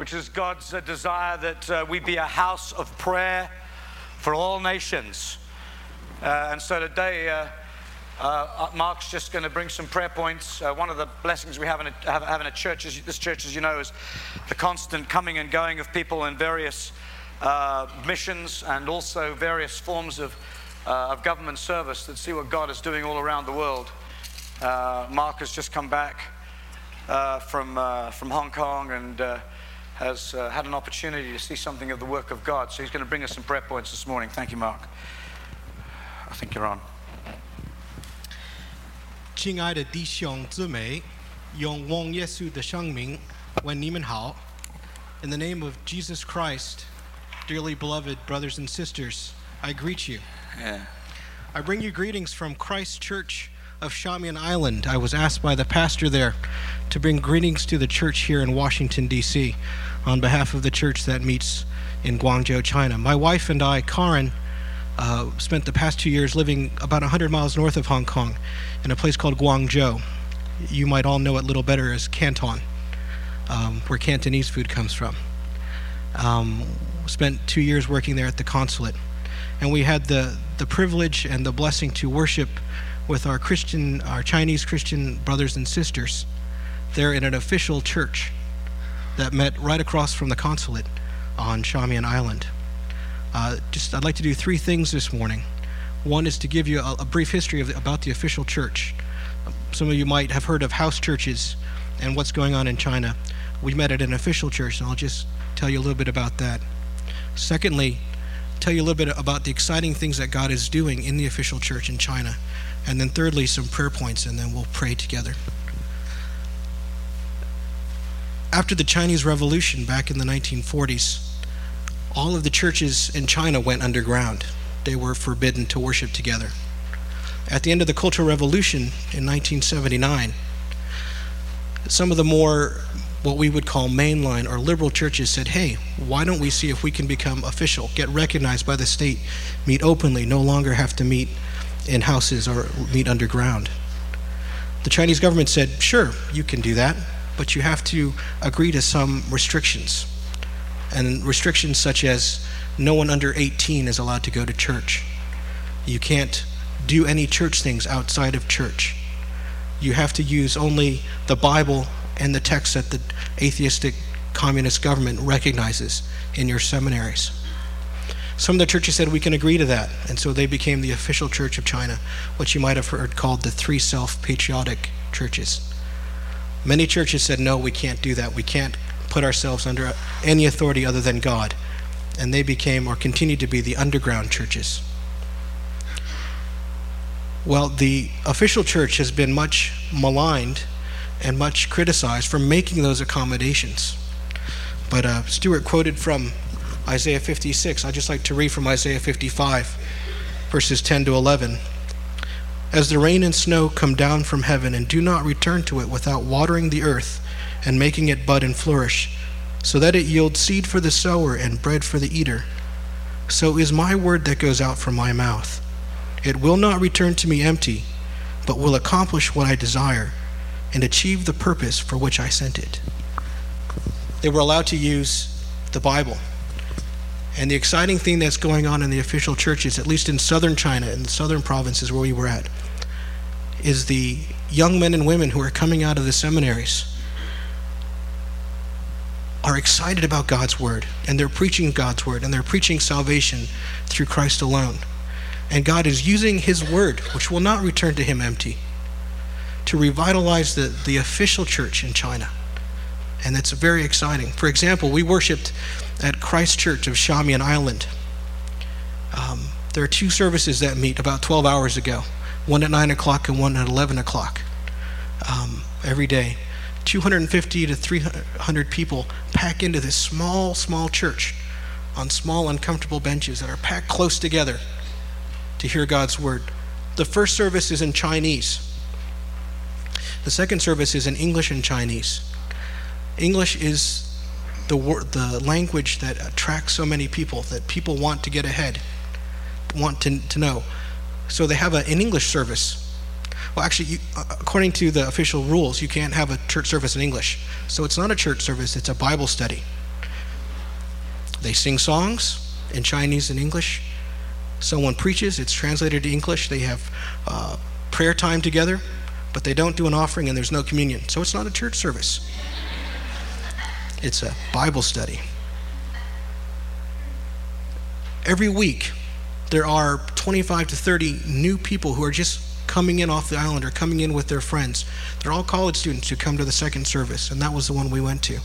which is God's desire that we be a house of prayer for all nations. And so today, Mark's just going to bring some prayer points. One of the blessings we have in a church, this church, as you know, is the constant coming and going of people in various missions and also various forms of government service that see what God is doing all around the world. Mark has just come back from Hong Kong and has had an opportunity to see something of the work of God. So he's going to bring us some prayer points this morning. Thank you, Mark. I think you're on. 亲爱的弟兄姊妹，用王耶稣的生命问你们好。In the name of Jesus Christ, dearly beloved brothers and sisters, I greet you. Yeah. I bring you greetings from Christ Church of Shamian Island. I was asked by the pastor there to bring greetings to the church here in Washington, D.C. on behalf of the church that meets in Guangzhou, China. My wife and I, Karen, spent the past 2 years living about 100 miles north of Hong Kong in a place called Guangzhou. You might all know it a little better as Canton, where Cantonese food comes from. Spent 2 years working there at the consulate. And we had the privilege and the blessing to worship with our Chinese Christian brothers and sisters there in an official church that met right across from the consulate on Shamian Island. I'd like to do 3 things this morning. One is to give you a brief history about the official church. Some of you might have heard of house churches and what's going on in China. We met at an official church, and I'll just tell you a little bit about that. Secondly, tell you a little bit about the exciting things that God is doing in the official church in China. And then thirdly, some prayer points, and then we'll pray together. After the Chinese Revolution back in the 1940s, all of the churches in China went underground. They were forbidden to worship together. At the end of the Cultural Revolution in 1979, some of the more what we would call mainline or liberal churches said, hey, why don't we see if we can become official, get recognized by the state, meet openly, no longer have to meet in houses or meet underground. The Chinese government said, sure, you can do that, but you have to agree to some restrictions. And restrictions such as no one under 18 is allowed to go to church. You can't do any church things outside of church. You have to use only the Bible and the text that the atheistic communist government recognizes in your seminaries. Some of the churches said we can agree to that, and so they became the official church of China, what you might have heard called the 3 self-patriotic churches. Many churches said, no, we can't do that. We can't put ourselves under any authority other than God. And they became or continue to be the underground churches. Well, the official church has been much maligned and much criticized for making those accommodations. But Stuart quoted from Isaiah 56. I'd just like to read from Isaiah 55, verses 10 to 11. As the rain and snow come down from heaven and do not return to it without watering the earth and making it bud and flourish, so that it yields seed for the sower and bread for the eater, so is my word that goes out from my mouth. It will not return to me empty, but will accomplish what I desire and achieve the purpose for which I sent it. They were allowed to use the Bible. And the exciting thing that's going on in the official churches, at least in southern China, in the southern provinces where we were at, is the young men and women who are coming out of the seminaries are excited about God's word, and they're preaching God's word, and they're preaching salvation through Christ alone. And God is using his word, which will not return to him empty, to revitalize the official church in China. And that's very exciting. For example, we worshiped at Christ Church of Shamian Island. There are 2 services that meet about 12 hours ago, one at 9 o'clock and one at 11 o'clock every day. 250 to 300 people pack into this small church on small, uncomfortable benches that are packed close together to hear God's word. The first service is in Chinese. The second service is in English and Chinese. English is the language that attracts so many people, that people want to get ahead, want to know. So they have an English service. Well, actually, according to the official rules, you can't have a church service in English. So it's not a church service, it's a Bible study. They sing songs in Chinese and English. Someone preaches, it's translated to English. They have prayer time together, but they don't do an offering and there's no communion. So it's not a church service. It's a Bible study. Every week, there are 25 to 30 new people who are just coming in off the island or coming in with their friends. They're all college students who come to the second service, and that was the one we went to.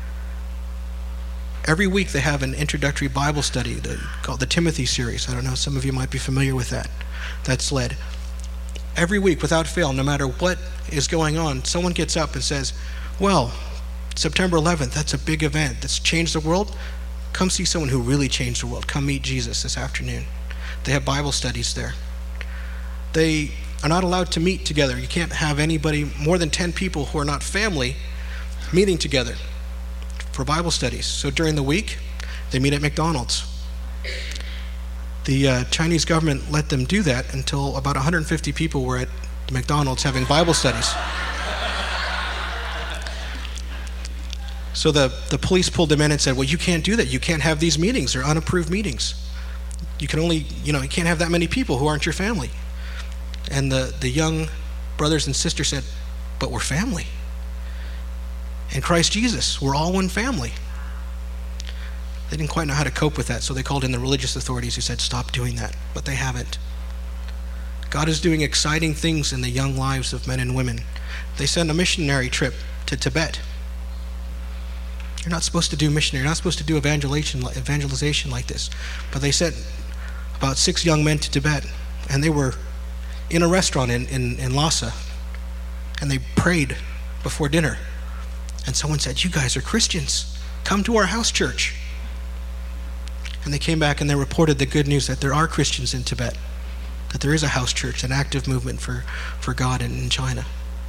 Every week they have an introductory Bible study called the Timothy series. I don't know, some of you might be familiar with that. That's led. Every week, without fail, no matter what is going on, someone gets up and says, well, September 11th, that's a big event that's changed the world. Come see someone who really changed the world. Come meet Jesus this afternoon. They have Bible studies there. They are not allowed to meet together. You can't have anybody, more than 10 people who are not family, meeting together for Bible studies. So during the week, they meet at McDonald's. The Chinese government let them do that until about 150 people were at McDonald's having Bible studies. So the police pulled them in and said, well, you can't do that. You can't have these meetings. They're unapproved meetings. You can only, you can't have that many people who aren't your family. And the young brothers and sisters said, but we're family. In Christ Jesus, we're all one family. They didn't quite know how to cope with that, so they called in the religious authorities who said, stop doing that. But they haven't. God is doing exciting things in the young lives of men and women. They sent a missionary trip to Tibet. You're not supposed to do missionary. You're not supposed to do evangelization like this. But they sent about 6 young men to Tibet, and they were in a restaurant in Lhasa, and they prayed before dinner. And someone said, you guys are Christians. Come to our house church. And they came back and they reported the good news that there are Christians in Tibet, that there is a house church, an active movement for God in China.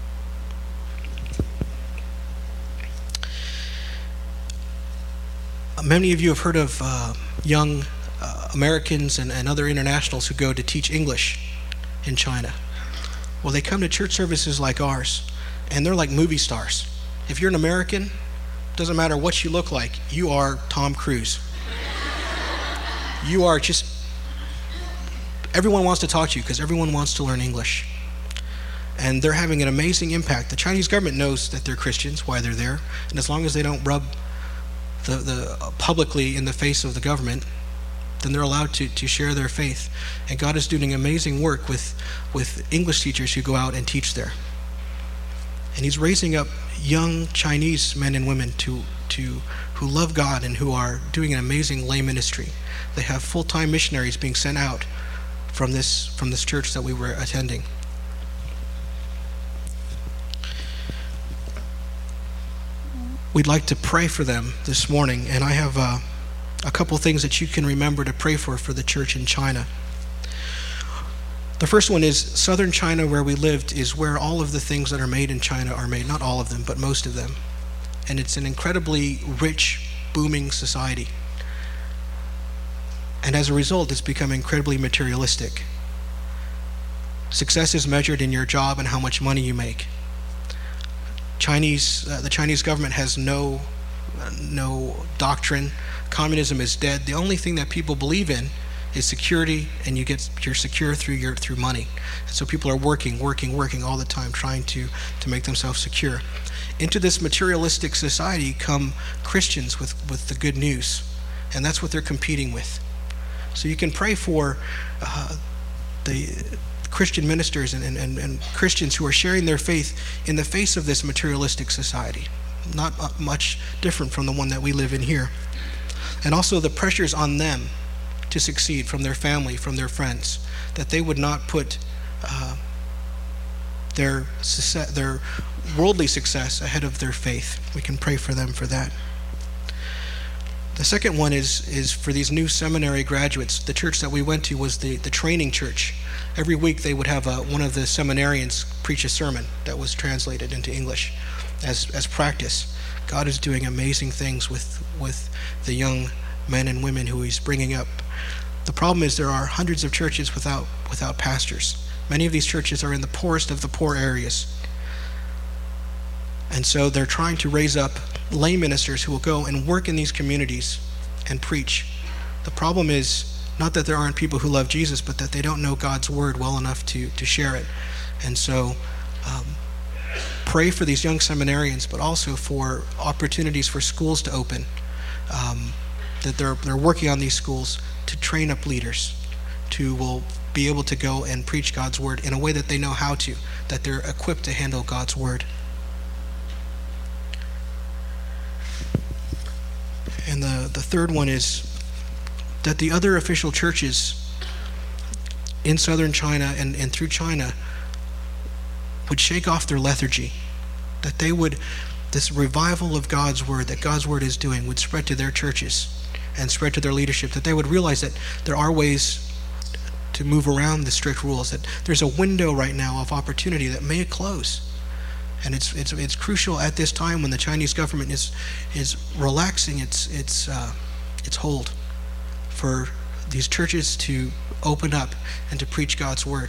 Many of you have heard of young Americans and other internationals who go to teach English in China. Well, they come to church services like ours, and they're like movie stars. If you're an American, doesn't matter what you look like, you are Tom Cruise. You are just, everyone wants to talk to you because everyone wants to learn English. And they're having an amazing impact. The Chinese government knows that they're Christians, why they're there, and as long as they don't rub the publicly in the face of the government, then they're allowed to share their faith. And God is doing amazing work with English teachers who go out and teach there. And he's raising up young Chinese men and women who love God and who are doing an amazing lay ministry. They have full-time missionaries being sent out from this church that we were attending. We'd like to pray for them this morning, and I have a couple things that you can remember to pray for the church in China. The first one is southern China, where we lived, is where all of the things that are made in China are made. Not all of them, but most of them. And it's an incredibly rich, booming society. And as a result, it's become incredibly materialistic. Success is measured in your job and how much money you make. The Chinese government has no doctrine. Communism is dead. The only thing that people believe in is security, and you're secure through money. And so people are working all the time, trying to make themselves secure. Into this materialistic society come Christians with the good news, and that's what they're competing with. So you can pray for the Christian ministers and Christians who are sharing their faith in the face of this materialistic society. Not much different from the one that we live in here. And also the pressures on them to succeed from their family, from their friends, that they would not put their worldly success ahead of their faith. We can pray for them for that. The second one is for these new seminary graduates. The church that we went to was the training church. Every week they would have one of the seminarians preach a sermon that was translated into English as practice. God is doing amazing things with the young men and women who he's bringing up. The problem is there are hundreds of churches without pastors. Many of these churches are in the poorest of the poor areas. And so they're trying to raise up lay ministers who will go and work in these communities and preach. The problem is not that there aren't people who love Jesus, but that they don't know God's word well enough to share it. And so pray for these young seminarians, but also for opportunities for schools to open, that they're working on these schools to train up leaders who will be able to go and preach God's word in a way that they know how to, that they're equipped to handle God's word. And the third one is that the other official churches in southern China and through China would shake off their lethargy, that this revival of God's word, that God's word is doing, would spread to their churches and spread to their leadership, that they would realize that there are ways to move around the strict rules, that there's a window right now of opportunity that may close. And it's crucial at this time when the Chinese government is relaxing its hold for these churches to open up and to preach God's word.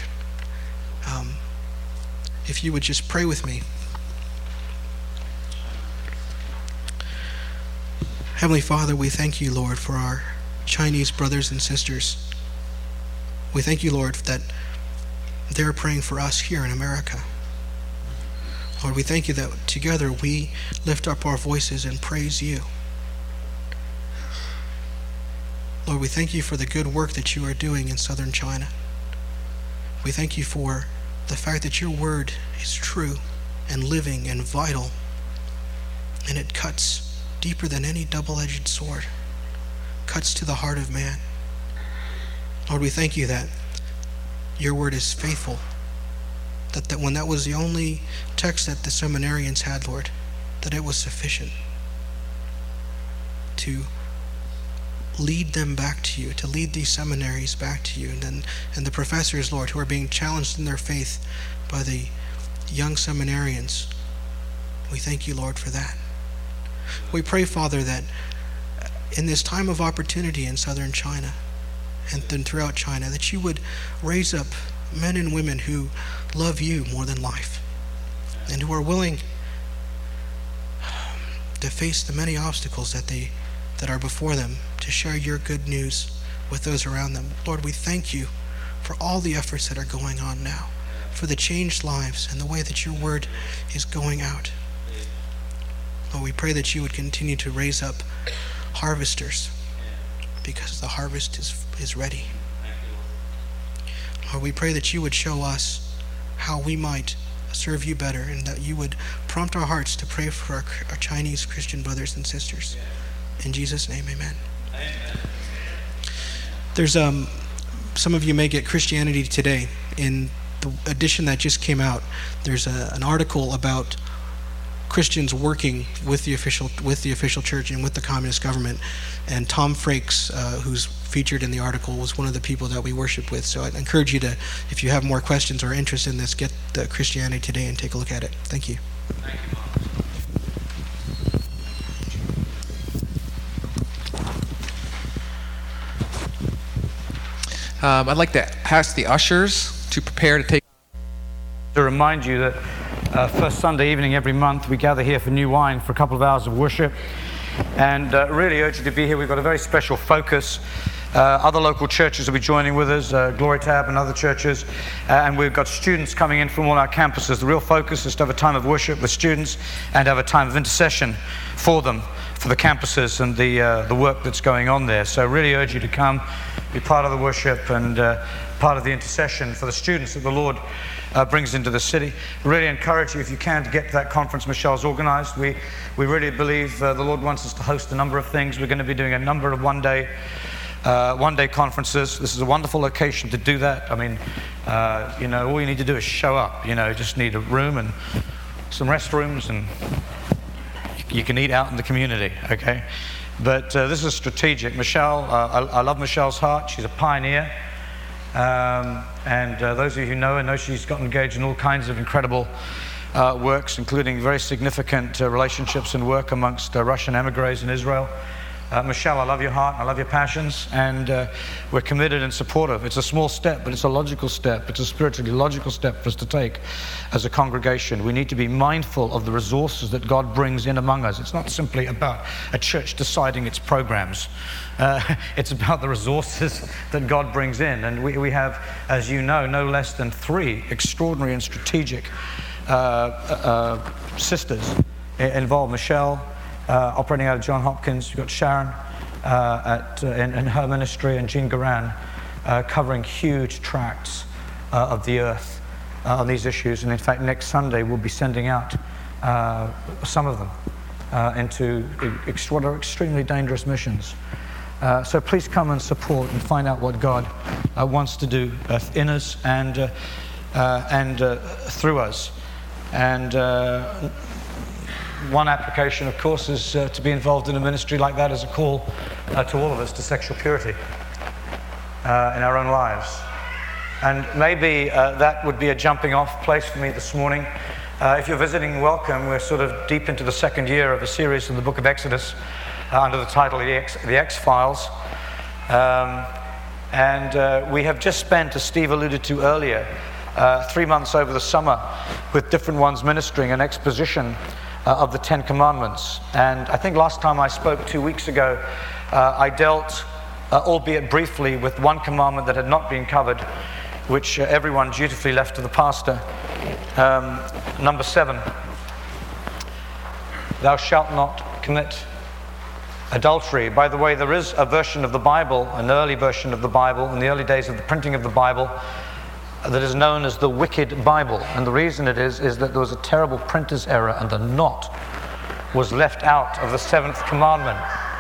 If you would just pray with me. Heavenly Father, we thank you, Lord, for our Chinese brothers and sisters. We thank you, Lord, that they're praying for us here in America. Lord, we thank you that together we lift up our voices and praise you. Lord, we thank you for the good work that you are doing in southern China. We thank you for the fact that your word is true and living and vital, and it cuts deeper than any double-edged sword, cuts to the heart of man. Lord, we thank you that your word is faithful, that when that was the only text that the seminarians had, Lord, that it was sufficient to lead them back to you, to lead these seminaries back to you, and the professors, Lord, who are being challenged in their faith by the young seminarians. We thank you, Lord, for that. We pray, Father, that in this time of opportunity in southern China and then throughout China, that you would raise up men and women who love you more than life and who are willing to face the many obstacles that are before them, to share your good news with those around them. Lord, we thank you for all the efforts that are going on now, for the changed lives and the way that your word is going out. Lord, we pray that you would continue to raise up harvesters, because the harvest is ready. Lord, we pray that you would show us how we might serve you better, and that you would prompt our hearts to pray for our Chinese Christian brothers and sisters. In Jesus' name, amen. Amen. There's some of you may get Christianity Today. In the edition that just came out, there's an article about Christians working with the official church and with the communist government. And Tom Frakes, who's featured in the article, was one of the people that we worship with. So I'd encourage you to, if you have more questions or interest in this, get the Christianity Today and take a look at it. Thank you. Thank you, Mark. I'd like to ask the ushers to prepare to take. To remind you that first Sunday evening every month we gather here for New Wine for a couple of hours of worship, and really urge you to be here. We've got a very special focus. Other local churches will be joining with us, Glory Tab and other churches, and we've got students coming in from all our campuses. The real focus is to have a time of worship with students and have a time of intercession for them, for the campuses and the work that's going on there. So really urge you to come, be part of the worship and part of the intercession for the students that the Lord brings into the city. Really encourage you, if you can, to get to that conference Michelle's organized. We really believe the Lord wants us to host a number of things. We're going to be doing a number of one-day conferences. This is a wonderful location to do that. I mean, all you need to do is show up. You just need a room and some restrooms, and you can eat out in the community, okay? But this is strategic. Michelle, I love Michelle's heart. She's a pioneer. And those of you who know her know she's got engaged in all kinds of incredible works, including very significant relationships and work amongst Russian emigres in Israel. Michelle, I love your heart, I love your passions, and we're committed and supportive. It's a small step, but it's a logical step. It's a spiritually logical step for us to take as a congregation. We need to be mindful of the resources that God brings in among us. It's not simply about a church deciding its programs. It's about the resources that God brings in. And we have, as you know, no less than 3 extraordinary and strategic sisters involved. Michelle, operating out of Johns Hopkins. You've got Sharon in her ministry, and Jean Garan covering huge tracts of the earth on these issues. And in fact, next Sunday we'll be sending out some of them into extremely dangerous missions. So please come and support and find out what God wants to do in us and through us. And one application, of course, is to be involved in a ministry like that as a call to all of us to sexual purity in our own lives. And maybe that would be a jumping off place for me this morning. If you're visiting, welcome. We're sort of deep into the 2nd year of a series in the book of Exodus under the title The X-Files. And we have just spent, as Steve alluded to earlier, 3 months over the summer with different ones ministering an exposition of the 10 Commandments. And I think last time I spoke 2 weeks ago, I dealt, albeit briefly, with one commandment that had not been covered, which everyone dutifully left to the pastor. Number 7, thou shalt not commit adultery. By the way, there is a version of the Bible, an early version of the Bible, in the early days of the printing of the Bible, that is known as the Wicked Bible. And the reason it is that there was a terrible printer's error and the "not" was left out of the 7th commandment.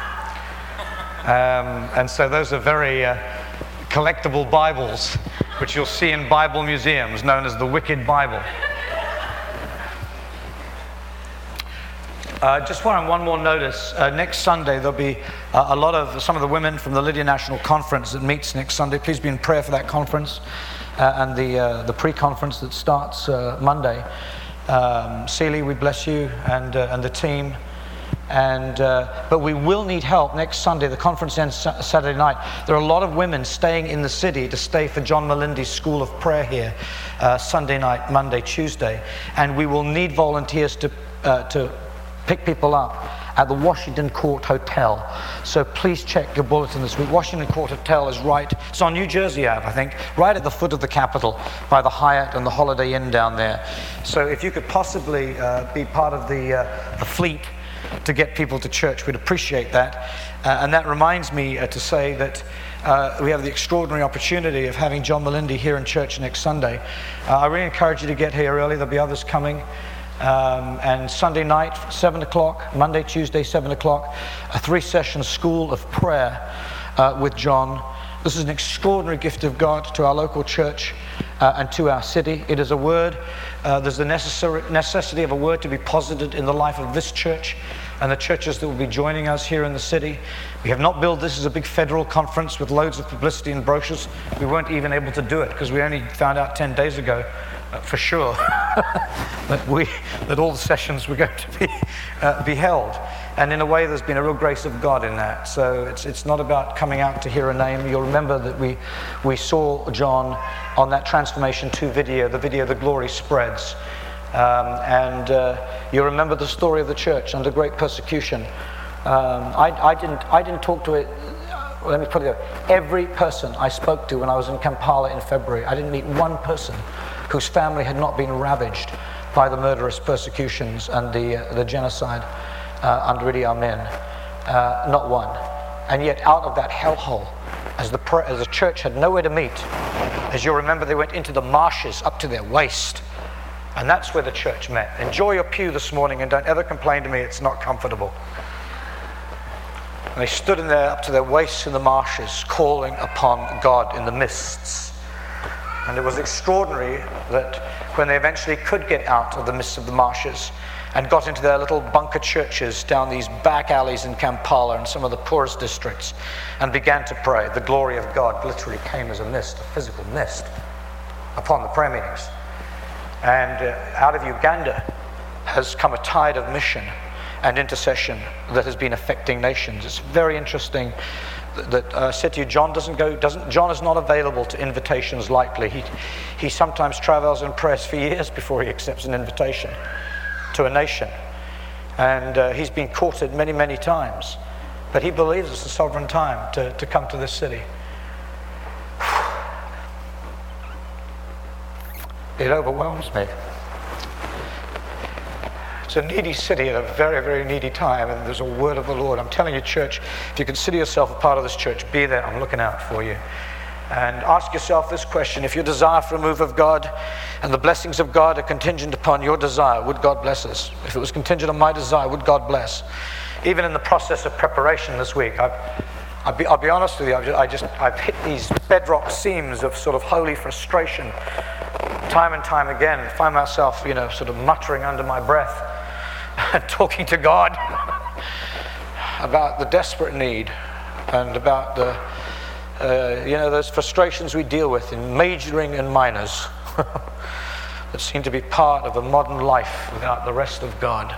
And so those are very collectible Bibles, which you'll see in Bible museums, known as the Wicked Bible. Just one more notice. Next Sunday, there'll be some of the women from the Lydia National Conference that meets next Sunday. Please be in prayer for that conference. And the pre-conference that starts Monday. Celie, we bless you, and the team. But we will need help next Sunday. The conference ends Saturday night. There are a lot of women staying in the city to stay for John Melindy's School of Prayer here Sunday night, Monday, Tuesday. And we will need volunteers to pick people up at the Washington Court Hotel. So please check your bulletin this week. Washington Court Hotel is it's on New Jersey Ave, I think, right at the foot of the Capitol by the Hyatt and the Holiday Inn down there. So if you could possibly be part of the fleet to get people to church, we'd appreciate that. And that reminds me to say that we have the extraordinary opportunity of having John Melindy here in church next Sunday. I really encourage you to get here early. There'll be others coming. And Sunday night, 7 o'clock, Monday, Tuesday, 7 o'clock, a 3-session school of prayer with John. This is an extraordinary gift of God to our local church and to our city. It is a word, there's the necessity of a word to be posited in the life of this church and the churches that will be joining us here in the city. We have not billed this as a big federal conference with loads of publicity and brochures. We weren't even able to do it because we only found out 10 days ago for sure that all the sessions were going to be held. And in a way, there's been a real grace of God in that. So it's not about coming out to hear a name. You'll remember that we saw John on that Transformation 2 video, the video "The Glory Spreads." And you remember the story of the church under great persecution. I didn't talk to it. Well, let me put it there. Every person I spoke to when I was in Kampala in February, I didn't meet one person whose family had not been ravaged by the murderous persecutions and the genocide under Idi Amin. Not one. And yet out of that hellhole, as the church had nowhere to meet, as you'll remember, they went into the marshes up to their waist. And that's where the church met. Enjoy your pew this morning and don't ever complain to me it's not comfortable. And they stood in there up to their waists in the marshes, calling upon God in the mists. And it was extraordinary that when they eventually could get out of the midst of the marshes and got into their little bunker churches down these back alleys in Kampala and some of the poorest districts and began to pray, the glory of God literally came as a mist, a physical mist, upon the prayer meetings. And out of Uganda has come a tide of mission. and intercession that has been affecting nations. It's very interesting that I said to you, John John is not available to invitations lightly. He sometimes travels and prays for years before he accepts an invitation to a nation. And he's been courted many, many times. But he believes it's a sovereign time to come to this city. It overwhelms me. It's a needy city at a very, very needy time, and there's a word of the Lord. I'm telling you, church, if you consider yourself a part of this church, be there. I'm looking out for you. And ask yourself this question: if your desire for a move of God and the blessings of God are contingent upon your desire, would God bless us? If it was contingent on my desire, would God bless? Even in the process of preparation this week, I'll be honest with you, I've hit these bedrock seams of sort of holy frustration time and time again, and find myself, sort of muttering under my breath and talking to God about the desperate need and about the those frustrations we deal with in majoring and minors that seem to be part of a modern life without the rest of God.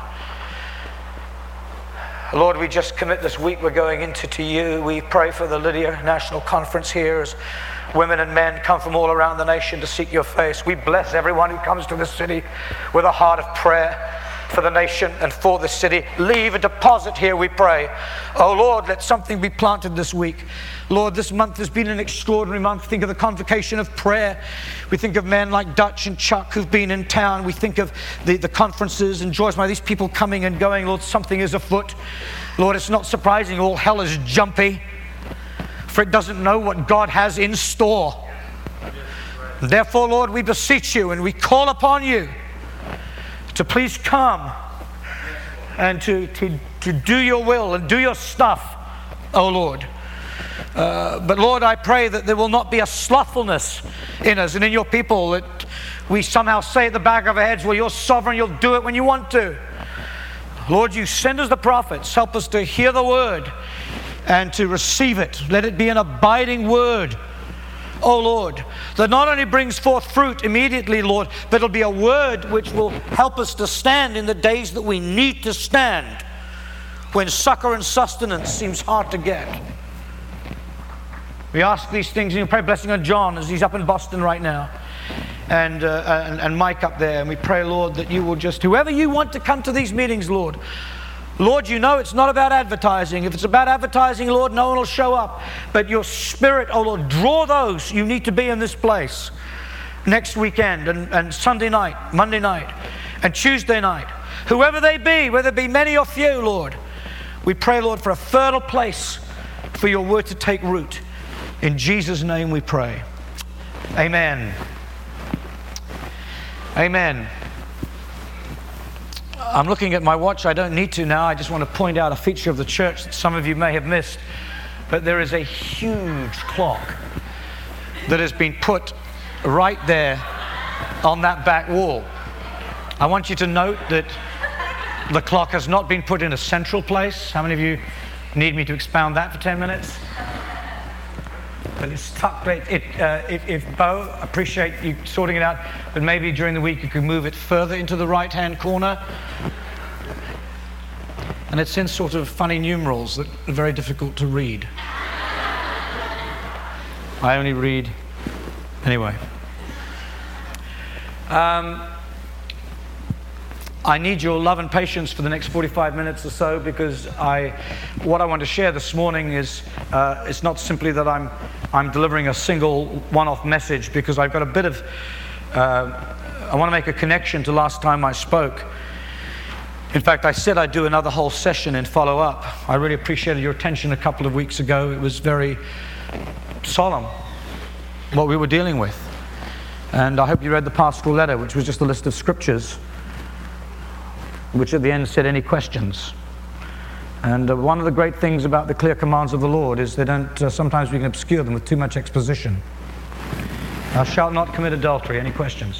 Lord, we just commit this week we're going into to you. We pray for the Lydia National Conference here as women and men come from all around the nation to seek your face. We bless everyone who comes to this city with a heart of prayer for the nation and for the city. Leave a deposit here, we pray. Oh Lord, let something be planted this week. Lord, this month has been an extraordinary month. Think of the convocation of prayer. We think of men like Dutch and Chuck who've been in town. We think of the conferences and Joyce, these people coming and going. Lord, something is afoot. Lord, it's not surprising all hell is jumpy, for it doesn't know what God has in store. Therefore, Lord, we beseech you and we call upon you to please come and to do your will and do your stuff, oh Lord. But Lord, I pray that there will not be a slothfulness in us and in your people, that we somehow say at the back of our heads, well, you're sovereign, you'll do it when you want to. Lord, you send us the prophets. Help us to hear the word and to receive it. Let it be an abiding word, oh Lord, that not only brings forth fruit immediately, Lord, but it'll be a word which will help us to stand in the days that we need to stand, when succor and sustenance seems hard to get. We ask these things and you pray blessing on John as he's up in Boston right now, and Mike up there, and we pray, Lord, that you will just, whoever you want to come to these meetings, Lord, you know it's not about advertising. If it's about advertising, Lord, no one will show up. But your Spirit, oh Lord, draw those you need to be in this place next weekend and Sunday night, Monday night, and Tuesday night. Whoever they be, whether it be many or few, Lord, we pray, Lord, for a fertile place for your word to take root. In Jesus' name we pray. Amen. Amen. I'm looking at my watch. I don't need to now. I just want to point out a feature of the church that some of you may have missed. But there is a huge clock that has been put right there on that back wall. I want you to note that the clock has not been put in a central place. How many of you need me to expound that for 10 minutes? But it's tucked. If Bo, appreciate you sorting it out, but maybe during the week you could move it further into the right-hand corner. And it's in sort of funny numerals that are very difficult to read. I only read anyway. I need your love and patience for the next 45 minutes or so, because what I want to share this morning is it's not simply that I'm delivering a single one-off message, because I've got a bit of I want to make a connection to last time I spoke. In fact, I said I'd do another whole session and follow up. I really appreciated your attention a couple of weeks ago. It was very solemn what we were dealing with, and I hope you read the pastoral letter, which was just a list of scriptures, which at the end said, any questions? And one of the great things about the clear commands of the Lord is they don't, sometimes we can obscure them with too much exposition. Thou shalt not commit adultery. Any questions?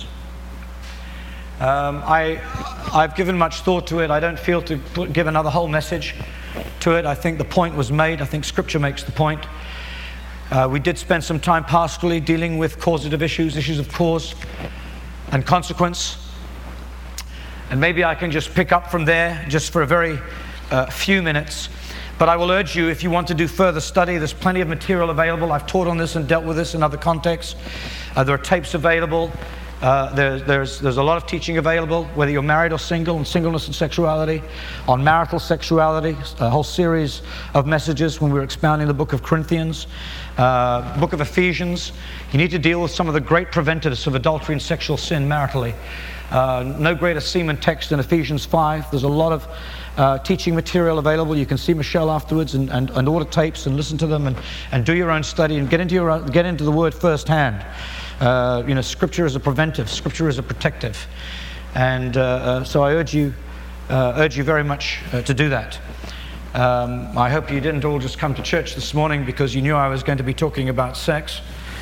I've given much thought to it. I don't feel to give another whole message to it. I think the point was made. I think Scripture makes the point. We did spend some time pastorally dealing with causative issues of cause and consequence. And maybe I can just pick up from there just for a very few minutes. But I will urge you, if you want to do further study, there's plenty of material available. I've taught on this and dealt with this in other contexts. There are tapes available. There's a lot of teaching available, whether you're married or single, on singleness and sexuality, on marital sexuality, a whole series of messages when we were expounding the book of Corinthians, book of Ephesians. You need to deal with some of the great preventives of adultery and sexual sin maritally. No greater semen text than Ephesians 5. There's a lot of teaching material available. You can see Michelle afterwards and order tapes and listen to them and do your own study and get into the Word firsthand. Scripture is a preventive. Scripture is a protective. And so I urge you very much to do that. I hope you didn't all just come to church this morning because you knew I was going to be talking about sex.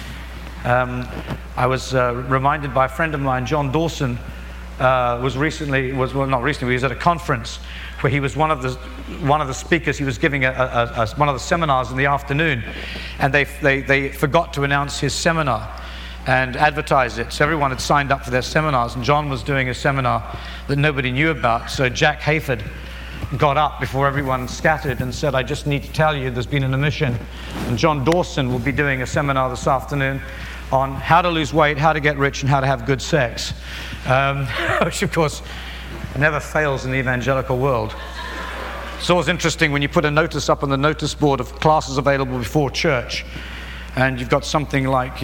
I was reminded by a friend of mine, John Dawson, he was at a conference where he was one of the speakers. He was giving one of the seminars in the afternoon, and they forgot to announce his seminar and advertise it. So everyone had signed up for their seminars, and John was doing a seminar that nobody knew about. So Jack Hayford got up before everyone scattered and said, "I just need to tell you there's been an omission." And John Dawson will be doing a seminar this afternoon on how to lose weight, how to get rich, and how to have good sex. Which of course never fails in the evangelical world. It's always interesting when you put a notice up on the notice board of classes available before church, and you've got something like,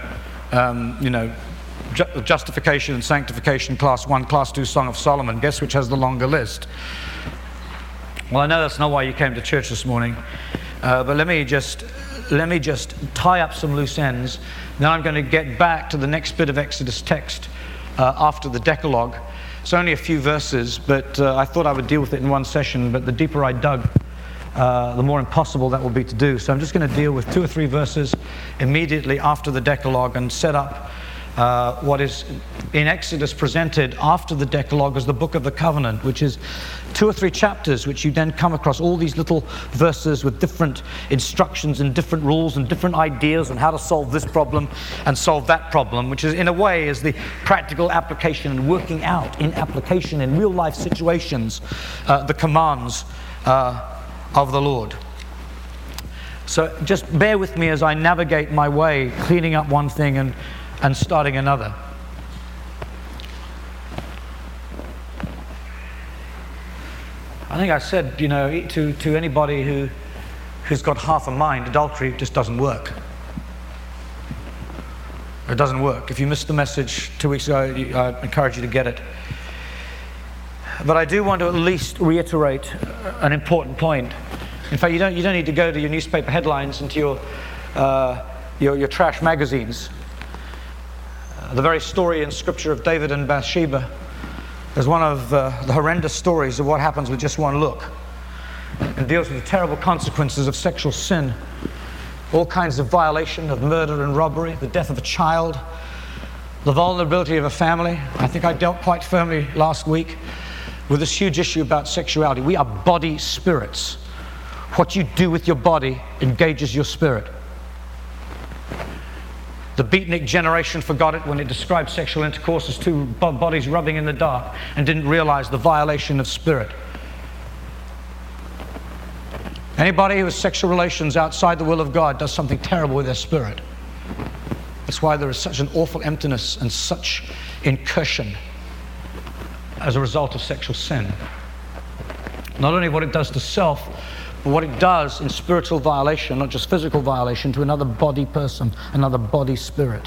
Justification and Sanctification, Class 1, Class 2, Song of Solomon. Guess which has the longer list? Well, I know that's not why you came to church this morning, but let me just tie up some loose ends. Then I'm going to get back to the next bit of Exodus text after the Decalogue. It's only a few verses, but I thought I would deal with it in one session, but the deeper I dug, the more impossible that will be to do. So I'm just going to deal with 2 or 3 verses immediately after the Decalogue and set up what is in Exodus presented after the Decalogue as the Book of the Covenant, which is 2 or 3 chapters, which you then come across all these little verses with different instructions and different rules and different ideas on how to solve this problem and solve that problem, which is in a way is the practical application and working out in application in real life situations the commands of the Lord. So just bear with me as I navigate my way, cleaning up one thing and starting another. I think I said, to anybody who's got half a mind, adultery just doesn't work. It doesn't work. If you missed the message 2 weeks ago, I encourage you to get it. But I do want to at least reiterate an important point. In fact, you don't need to go to your newspaper headlines and to your trash magazines. The very story in Scripture of David and Bathsheba is one of the horrendous stories of what happens with just one look. It deals with the terrible consequences of sexual sin, all kinds of violation, of murder and robbery, the death of a child, the vulnerability of a family. I think I dealt quite firmly last week with this huge issue about sexuality. We are body spirits. What you do with your body engages your spirit. The beatnik generation forgot it when it described sexual intercourse as 2 bodies rubbing in the dark and didn't realize the violation of spirit. Anybody who has sexual relations outside the will of God does something terrible with their spirit. That's why there is such an awful emptiness and such incursion as a result of sexual sin. Not only what it does to self, but what it does in spiritual violation, not just physical violation, to another body person, another body spirit.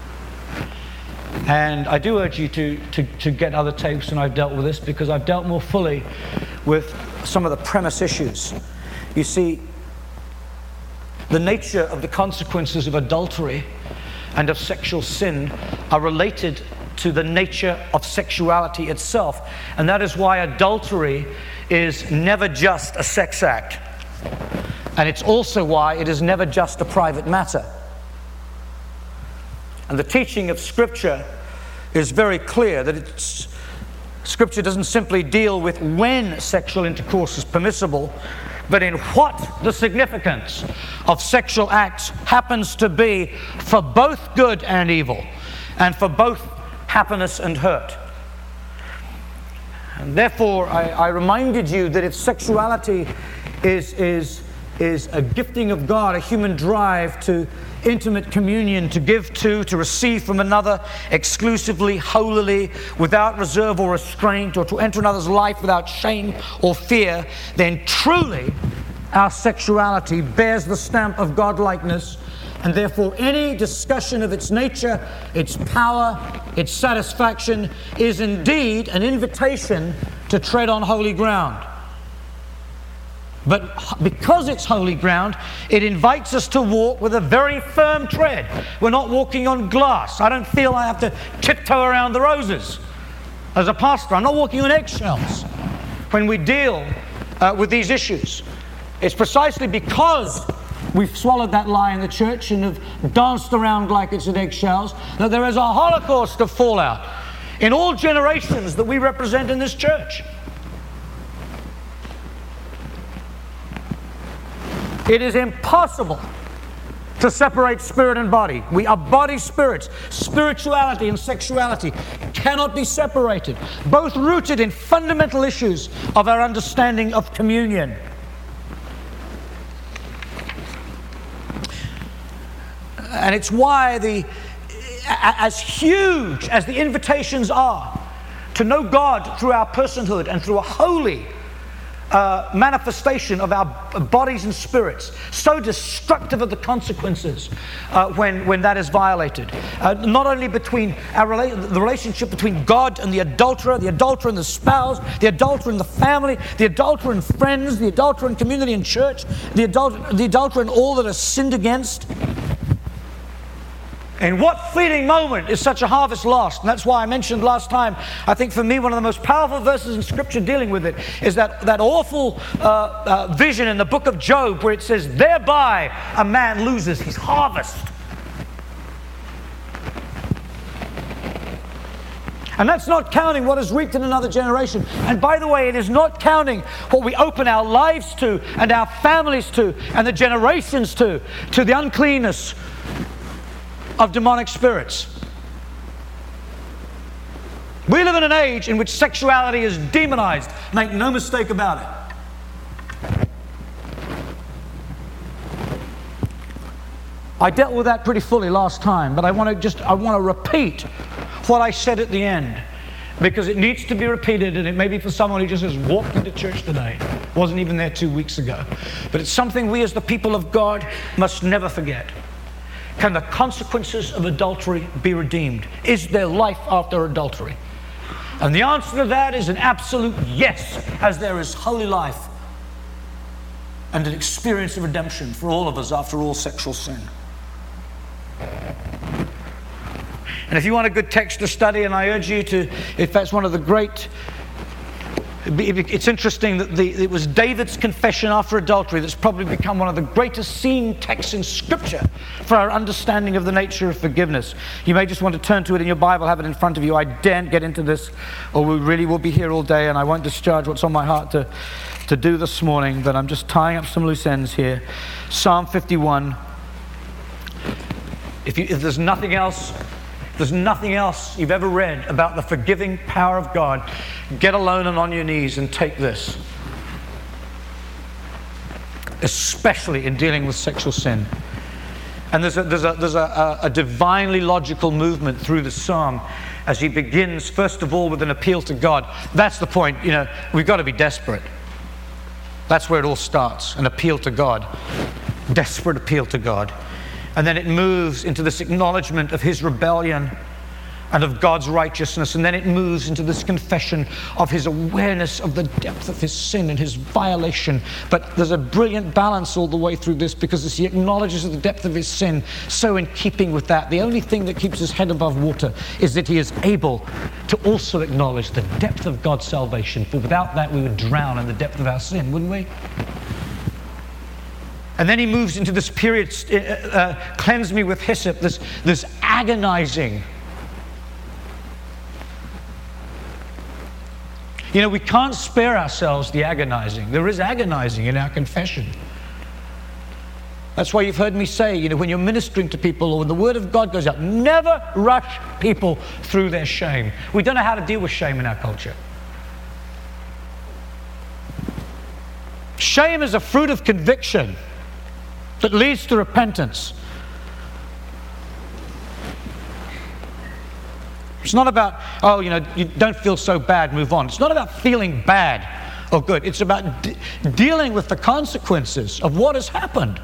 And I do urge you to get other tapes, and I've dealt with this because I've dealt more fully with some of the premise issues. You see, the nature of the consequences of adultery and of sexual sin are related to the nature of sexuality itself. And that is why adultery is never just a sex act. And it's also why it is never just a private matter. And the teaching of Scripture is very clear that Scripture doesn't simply deal with when sexual intercourse is permissible, but in what the significance of sexual acts happens to be for both good and evil, and for both happiness and hurt. And therefore, I reminded you that if sexuality is a gifting of God, a human drive to intimate communion, to give to receive from another exclusively, holily, without reserve or restraint, or to enter another's life without shame or fear, then truly our sexuality bears the stamp of godlikeness, and therefore any discussion of its nature, its power, its satisfaction is indeed an invitation to tread on holy ground. But because it's holy ground, it invites us to walk with a very firm tread. We're not walking on glass. I don't feel I have to tiptoe around the roses. As a pastor, I'm not walking on eggshells when we deal with these issues. It's precisely because we've swallowed that lie in the church and have danced around like it's in eggshells that there is a holocaust of fallout in all generations that we represent in this church. It is impossible to separate spirit and body. We are body spirits. Spirituality and sexuality cannot be separated, both rooted in fundamental issues of our understanding of communion. And it's why as huge as the invitations are to know God through our personhood and through a holy manifestation of our bodies and spirits, so destructive of the consequences when that is violated. Not only between the relationship between God and the adulterer and the spouse, the adulterer and the family, the adulterer and friends, the adulterer and community and church, the adulterer and all that are sinned against. In what fleeting moment is such a harvest lost? And that's why I mentioned last time, I think for me one of the most powerful verses in Scripture dealing with it is that awful vision in the book of Job where it says, thereby a man loses his harvest. And that's not counting what is reaped in another generation. And by the way, it is not counting what we open our lives to and our families to and the generations to the uncleanness of demonic spirits. We live in an age in which sexuality is demonized. Make no mistake about it. I dealt with that pretty fully last time, but I want to repeat what I said at the end, because it needs to be repeated, and it may be for someone who just has walked into church today, wasn't even there 2 weeks ago. But it's something we as the people of God must never forget. Can the consequences of adultery be redeemed? Is there life after adultery? And the answer to that is an absolute yes, as there is holy life and an experience of redemption for all of us after all sexual sin. And if you want a good text to study, and I urge you to, if that's one of the great, it's interesting that it was David's confession after adultery that's probably become one of the greatest seen texts in Scripture for our understanding of the nature of forgiveness. You may just want to turn to it in your Bible, have it in front of you. I daren't get into this, or we really will be here all day, and I won't discharge what's on my heart to do this morning, but I'm just tying up some loose ends here. Psalm 51. If there's nothing else you've ever read about the forgiving power of God, get alone and on your knees and take this. Especially in dealing with sexual sin. And there's a divinely logical movement through the psalm as he begins, first of all, with an appeal to God. That's the point, we've got to be desperate. That's where it all starts, an appeal to God. Desperate appeal to God. And then it moves into this acknowledgement of his rebellion and of God's righteousness. And then it moves into this confession of his awareness of the depth of his sin and his violation. But there's a brilliant balance all the way through this, because as he acknowledges the depth of his sin, so in keeping with that, the only thing that keeps his head above water is that he is able to also acknowledge the depth of God's salvation. For without that, we would drown in the depth of our sin, wouldn't we? And then he moves into this period, cleanse me with hyssop, this agonizing. We can't spare ourselves the agonizing. There is agonizing in our confession. That's why you've heard me say, when you're ministering to people or when the word of God goes out, never rush people through their shame. We don't know how to deal with shame in our culture. Shame is a fruit of conviction that leads to repentance. It's not about, oh, you don't feel so bad, move on. It's not about feeling bad or good. It's about dealing with the consequences of what has happened.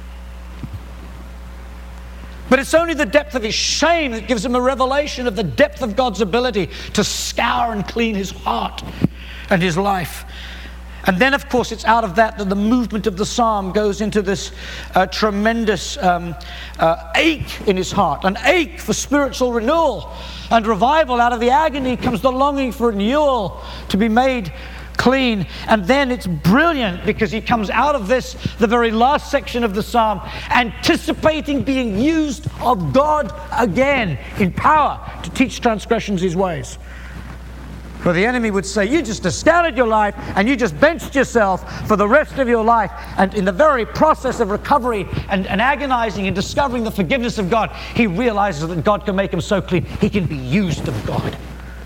But it's only the depth of his shame that gives him a revelation of the depth of God's ability to scour and clean his heart and his life. And then, of course, it's out of that the movement of the psalm goes into this tremendous ache in his heart, an ache for spiritual renewal and revival. Out of the agony comes the longing for renewal, to be made clean. And then it's brilliant because he comes out of this, the very last section of the psalm, anticipating being used of God again in power to teach transgressions his ways. Where the enemy would say, you just discounted your life and you just benched yourself for the rest of your life. And in the very process of recovery and agonizing and discovering the forgiveness of God, he realizes that God can make him so clean, he can be used of God.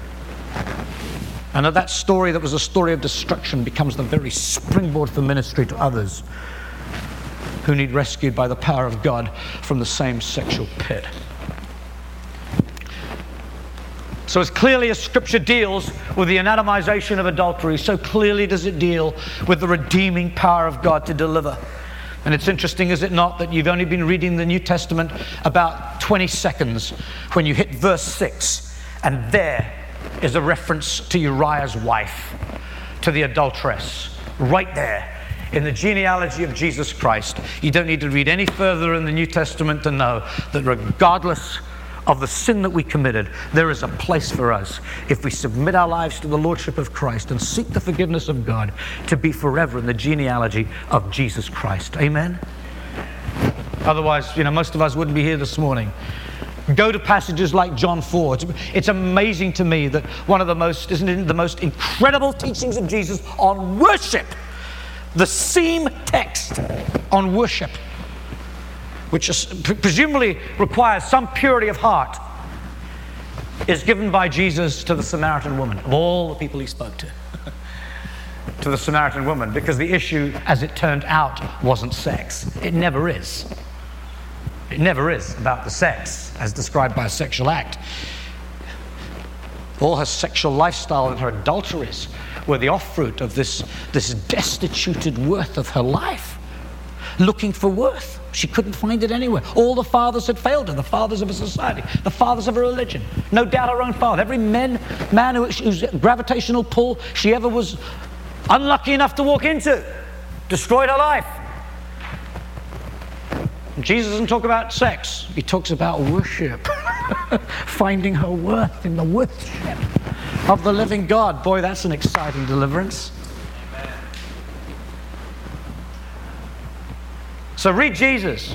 And that story that was a story of destruction becomes the very springboard for ministry to others who need rescued by the power of God from the same sexual pit. So as clearly as Scripture deals with the anatomization of adultery, so clearly does it deal with the redeeming power of God to deliver. And it's interesting, is it not, that you've only been reading the New Testament about 20 seconds when you hit verse 6, and there is a reference to Uriah's wife, to the adulteress, right there in the genealogy of Jesus Christ. You don't need to read any further in the New Testament to know that regardless of the sin that we committed, there is a place for us, if we submit our lives to the Lordship of Christ and seek the forgiveness of God, to be forever in the genealogy of Jesus Christ. Amen? Otherwise, most of us wouldn't be here this morning. Go to passages like John 4. It's amazing to me that one of the most, isn't it, the most incredible teachings of Jesus on worship, the same text on worship, which is, presumably requires some purity of heart, is given by Jesus to the Samaritan woman, of all the people he spoke to. To the Samaritan woman, because the issue, as it turned out, wasn't sex. It never is. It never is about the sex, as described by a sexual act. All her sexual lifestyle and her adulteries were the offroot of this destituted worth of her life, looking for worth. She couldn't find it anywhere. All the fathers had failed her, the fathers of a society, the fathers of a religion. No doubt her own father. Every man whose gravitational pull she ever was unlucky enough to walk into destroyed her life. Jesus doesn't talk about sex. He talks about worship. Finding her worth in the worship of the living God. Boy, that's an exciting deliverance. Amen. So read Jesus.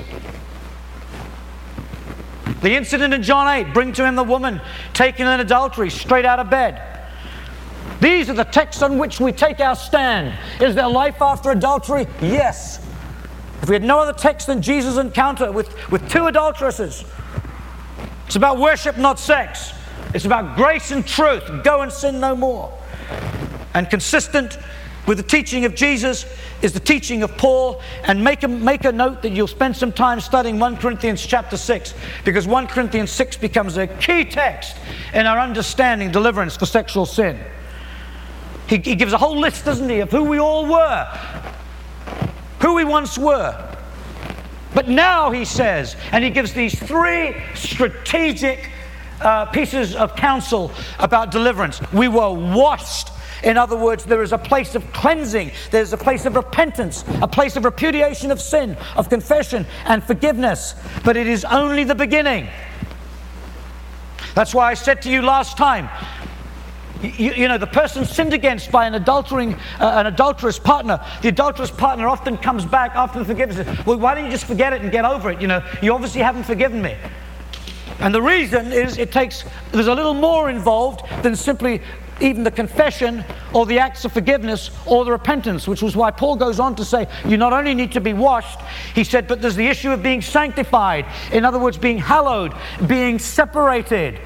The incident in John 8, bring to him the woman taken in adultery, straight out of bed. These are the texts on which we take our stand. Is there life after adultery? Yes. If we had no other text than Jesus' encounter with two adulteresses, it's about worship, not sex. It's about grace and truth. Go and sin no more. And consistent with the teaching of Jesus is the teaching of Paul. And make a note that you'll spend some time studying 1 Corinthians chapter 6, because 1 Corinthians 6 becomes a key text in our understanding deliverance for sexual sin. He gives a whole list, doesn't he, of who we all were, who we once were. But now he says, and he gives these three strategic pieces of counsel about deliverance. We were washed. In other words, there is a place of cleansing. There's a place of repentance, a place of repudiation of sin, of confession and forgiveness. But it is only the beginning. That's why I said to you last time, you know, the person sinned against by an adulterous partner. The adulterous partner often comes back after the forgiveness. Well, why don't you just forget it and get over it? You know, you obviously haven't forgiven me. And the reason is there's a little more involved than simply even the confession or the acts of forgiveness or the repentance, which was why Paul goes on to say, you not only need to be washed, he said, but there's the issue of being sanctified. In other words, being hallowed, being separated.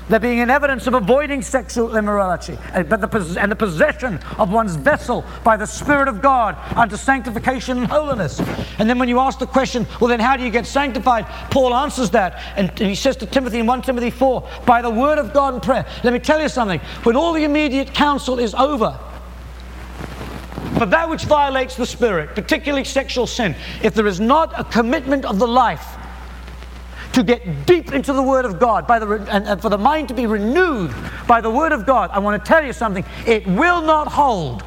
There being an evidence of avoiding sexual immorality, and the possession of one's vessel by the Spirit of God unto sanctification and holiness. And then when you ask the question, well then how do you get sanctified? Paul answers that, and he says to Timothy in 1 Timothy 4, by the word of God and prayer. Let me tell you something, when all the immediate counsel is over, for that which violates the Spirit, particularly sexual sin, if there is not a commitment of the life to get deep into the Word of God, and for the mind to be renewed by the Word of God, I want to tell you something, it will not hold.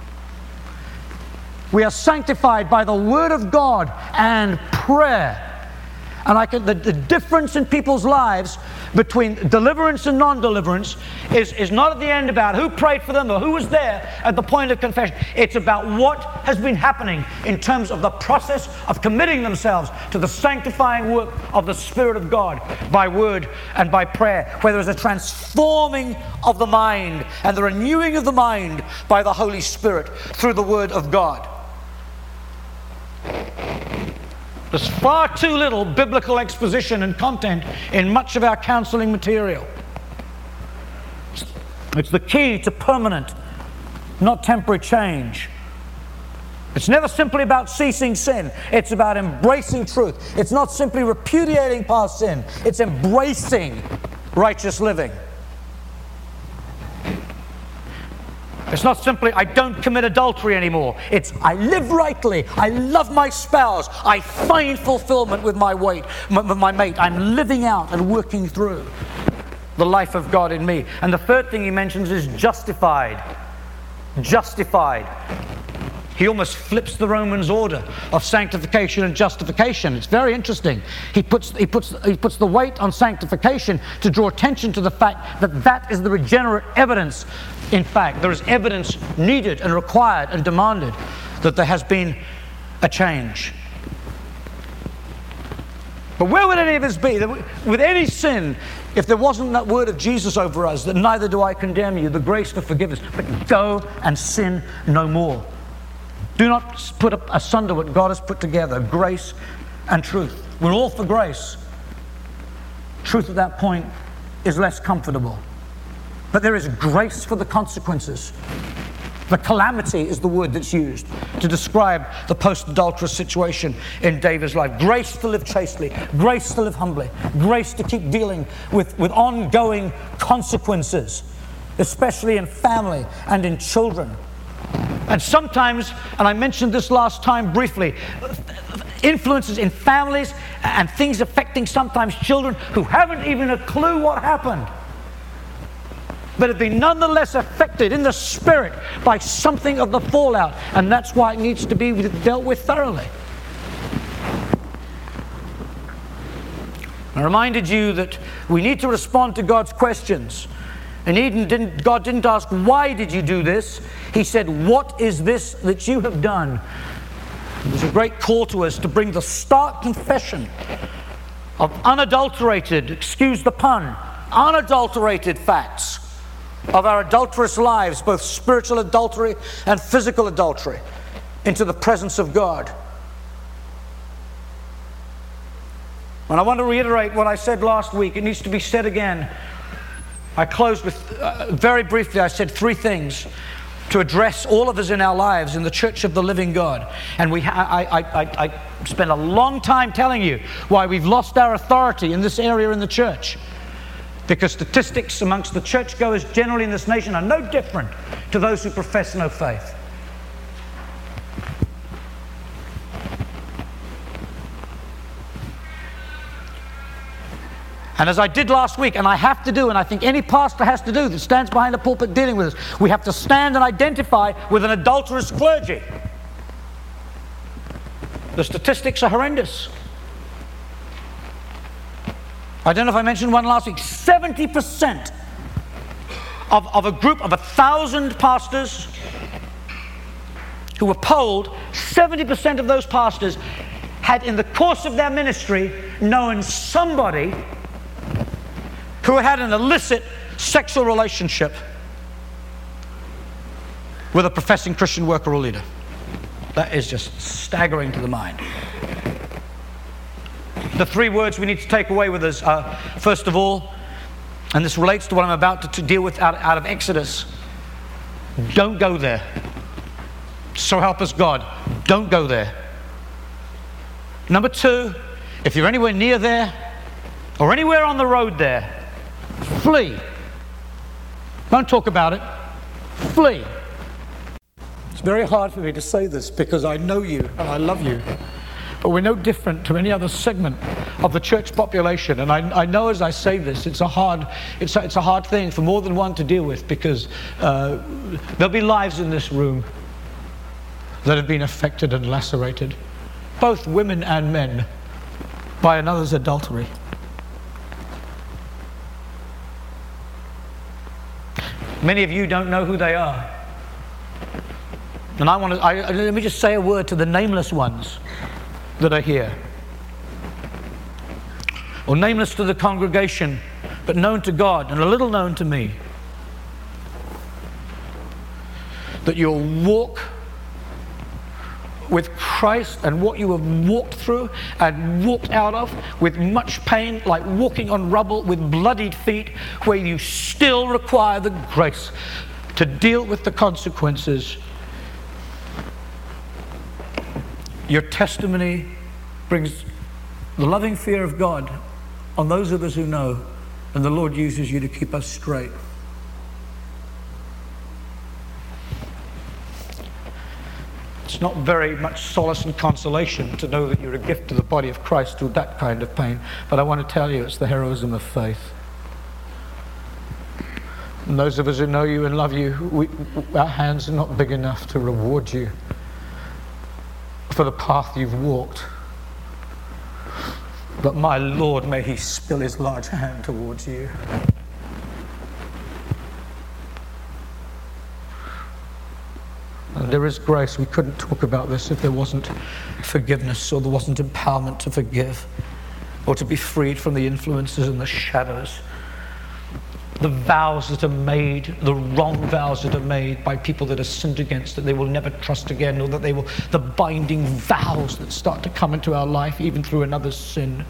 We are sanctified by the Word of God and prayer. And the difference in people's lives between deliverance and non-deliverance is not at the end about who prayed for them or who was there at the point of confession. It's about what has been happening in terms of the process of committing themselves to the sanctifying work of the Spirit of God by word and by prayer, where there is a transforming of the mind and the renewing of the mind by the Holy Spirit through the Word of God. There's far too little biblical exposition and content in much of our counseling material. It's the key to permanent, not temporary change. It's never simply about ceasing sin. It's about embracing truth. It's not simply repudiating past sin. It's embracing righteous living. It's not simply, I don't commit adultery anymore. It's, I live rightly. I love my spouse. I find fulfillment with my mate. I'm living out and working through the life of God in me. And the third thing he mentions is justified. Justified. He almost flips the Romans order of sanctification and justification. It's very interesting. He puts the weight on sanctification to draw attention to the fact that that is the regenerate evidence. In fact, there is evidence needed and required and demanded that there has been a change. But where would any of us be? With any sin, if there wasn't that word of Jesus over us, that neither do I condemn you, the grace for forgiveness, but go and sin no more. Do not put asunder what God has put together, grace and truth. We're all for grace. Truth at that point is less comfortable. But there is grace for the consequences. The calamity is the word that's used to describe the post-adulterous situation in David's life. Grace to live chastely, grace to live humbly, grace to keep dealing with ongoing consequences, especially in family and in children. And sometimes, and I mentioned this last time briefly, influences in families and things affecting sometimes children who haven't even a clue what happened, but have been nonetheless affected in the spirit by something of the fallout, and that's why it needs to be dealt with thoroughly. I reminded you that we need to respond to God's questions. And God didn't ask, why did you do this? He said, what is this that you have done? There's a great call to us to bring the stark confession of unadulterated, excuse the pun, unadulterated facts of our adulterous lives, both spiritual adultery and physical adultery, into the presence of God. And I want to reiterate what I said last week. It needs to be said again. I closed with, very briefly, I said 3 things to address all of us in our lives in the Church of the Living God. And I spent a long time telling you why we've lost our authority in this area in the church. Because statistics amongst the churchgoers generally in this nation are no different to those who profess no faith. And as I did last week, and I have to do, and I think any pastor has to do that stands behind a pulpit dealing with us, we have to stand and identify with an adulterous clergy. The statistics are horrendous. I don't know if I mentioned one last week. 70% of a group of 1,000 pastors who were polled, 70% of those pastors had in the course of their ministry known somebody who had an illicit sexual relationship with a professing Christian worker or leader. That is just staggering to the mind. The 3 words we need to take away with us are, first of all, And this relates to what I'm about to deal with out of Exodus. Don't go there. So help us God, don't go there. Number two, if you're anywhere near there or anywhere on the road there, flee. Don't talk about it. Flee. It's very hard for me to say this because I know you and I love you. But we're no different to any other segment of the church population. And I know as I say this, it's a hard thing for more than one to deal with, because there'll be lives in this room that have been affected and lacerated, both women and men, by another's adultery. Many of you don't know who they are. And let me just say a word to the nameless ones that are here, or nameless to the congregation, but known to God and a little known to me, that you'll walk with Christ and what you have walked through and walked out of with much pain, like walking on rubble with bloodied feet, where you still require the grace to deal with the consequences. Your testimony brings the loving fear of God on those of us who know, and the Lord uses you to keep us straight. It's not very much solace and consolation to know that you're a gift to the body of Christ through that kind of pain, but I want to tell you it's the heroism of faith. And those of us who know you and love you, our hands are not big enough to reward you for the path you've walked. But my Lord, may He spill His large hand towards you. And there is grace. We couldn't talk about this if there wasn't forgiveness, or there wasn't empowerment to forgive, or to be freed from the influences and the shadows. The vows that are made, the wrong vows that are made by people that are sinned against, that they will never trust again, or that they will, the binding vows that start to come into our life even through another's sin.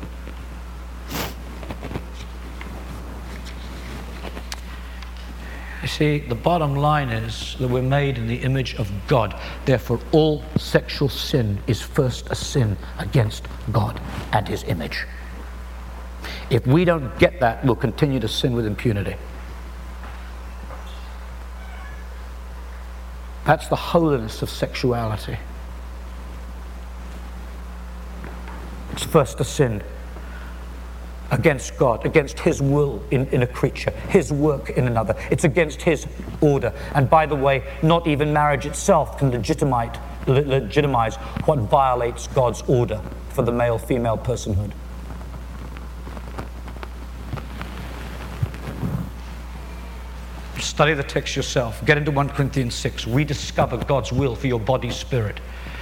You see, the bottom line is that we're made in the image of God. Therefore, all sexual sin is first a sin against God and His image. If we don't get that, we'll continue to sin with impunity. That's the holiness of sexuality. It's first a sin against God, against His will in a creature, His work in another. It's against His order. And by the way, not even marriage itself can legitimize what violates God's order for the male-female personhood. Study the text yourself. Get into 1 Corinthians 6. Rediscover God's will for your body, spirit.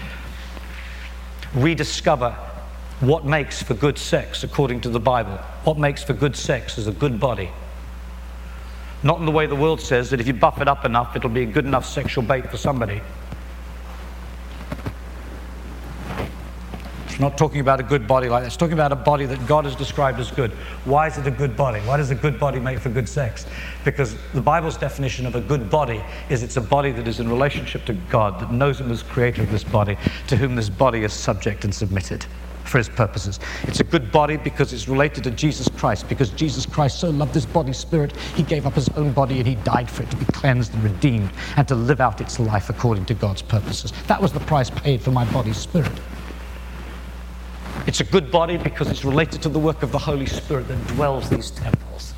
Rediscover what makes for good sex according to the Bible. What makes for good sex is a good body. Not in the way the world says that if you buff it up enough, it'll be a good enough sexual bait for somebody. It's not talking about a good body like that. It's talking about a body that God has described as good. Why is it a good body? Why does a good body make for good sex? Because the Bible's definition of a good body is it's a body that is in relationship to God, that knows Him as creator of this body, to whom this body is subject and submitted for His purposes. It's a good body because it's related to Jesus Christ, because Jesus Christ so loved this body spirit, He gave up His own body and He died for it to be cleansed and redeemed and to live out its life according to God's purposes. That was the price paid for my body spirit. It's a good body because it's related to the work of the Holy Spirit that dwells these temples.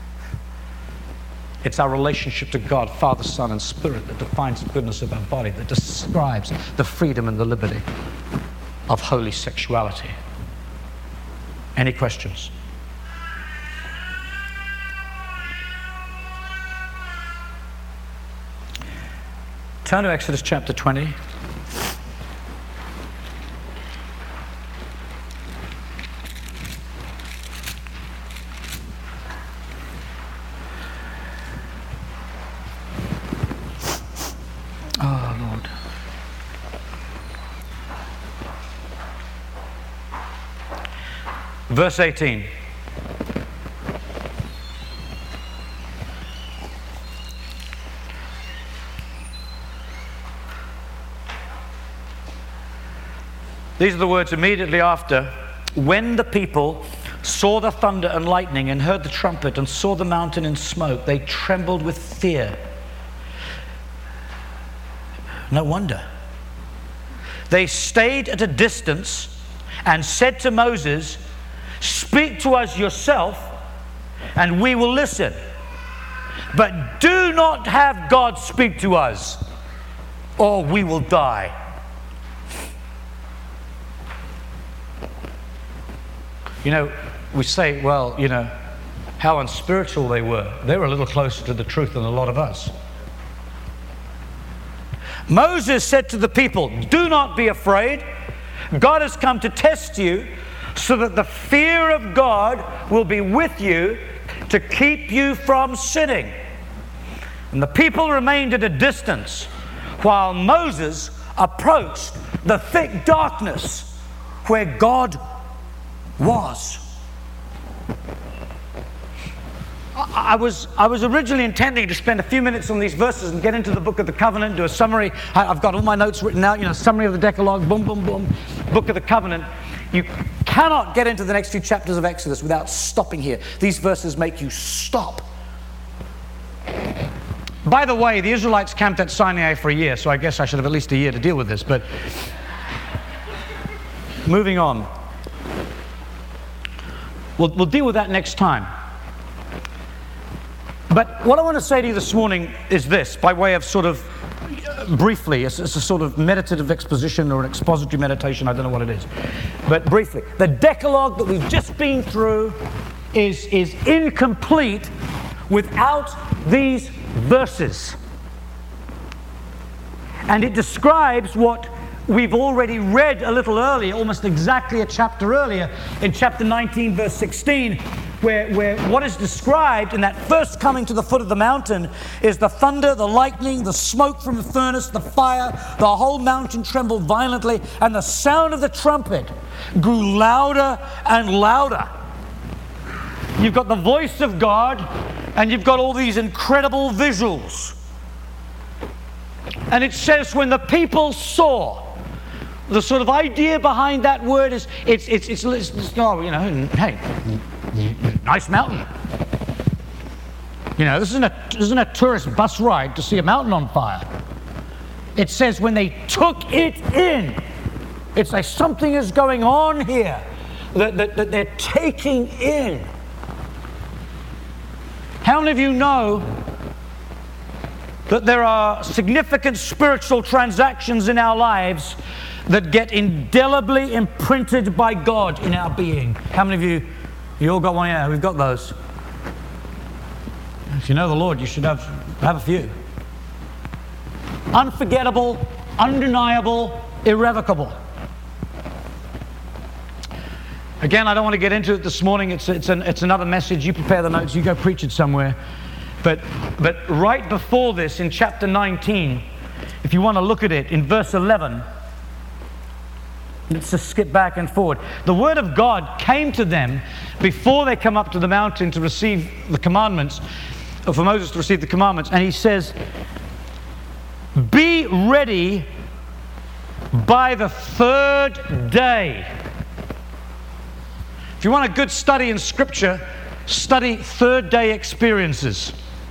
It's our relationship to God, Father, Son, and Spirit that defines the goodness of our body, that describes the freedom and the liberty of holy sexuality. Any questions? Turn to Exodus chapter 20. Verse 18. These are the words immediately after. When the people saw the thunder and lightning and heard the trumpet and saw the mountain in smoke, they trembled with fear. No wonder. They stayed at a distance and said to Moses, "Speak to us yourself, and we will listen. But do not have God speak to us, or we will die." You know, we say, well, you know, how unspiritual they were. They were a little closer to the truth than a lot of us. Moses said to the people, "Do not be afraid. God has come to test you so that the fear of God will be with you to keep you from sinning." And the people remained at a distance while Moses approached the thick darkness where God was. I was originally intending to spend a few minutes on these verses and get into the Book of the Covenant, do a summary. I've got all my notes written out, you know, summary of the Decalogue, boom, boom, boom, Book of the Covenant. You cannot get into the next few chapters of Exodus without stopping here. These verses make you stop. By the way, the Israelites camped at Sinai for a year, so I guess I should have at least a year to deal with this, but moving on. We'll deal with that next time. But what I want to say to you this morning is this, by way of sort of briefly, it's a sort of meditative exposition or an expository meditation, I don't know what it is. But briefly, the Decalogue that we've just been through is incomplete without these verses. And it describes what we've already read a little earlier, almost exactly a chapter earlier, in chapter 19, verse 16, where what is described in that first coming to the foot of the mountain is the thunder, the lightning, the smoke from the furnace, the fire, the whole mountain trembled violently, and the sound of the trumpet grew louder and louder. You've got the voice of God, and you've got all these incredible visuals. And it says, when the people saw, the sort of idea behind that word is, it's oh, you know, hey, nice mountain. You know, this isn't a tourist bus ride to see a mountain on fire. It says when they took it in, it's like something is going on here that they're taking in. How many of you know that there are significant spiritual transactions in our lives that get indelibly imprinted by God in our being? How many of you all got one? Yeah, we've got those. If you know the Lord, you should have a few. Unforgettable, undeniable, irrevocable. Again, I don't want to get into it this morning. It's another message. You prepare the notes. You go preach it somewhere. But right before this, in chapter 19, if you want to look at it, in verse 11, let's just skip back and forward. The word of God came to them before they come up to the mountain to receive the commandments, or for Moses to receive the commandments. And he says, "Be ready by the third day." If you want a good study in Scripture, study third day experiences.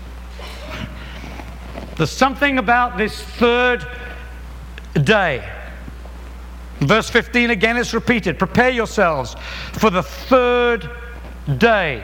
There's something about this third day. Verse 15 again is repeated. Prepare yourselves for the third day.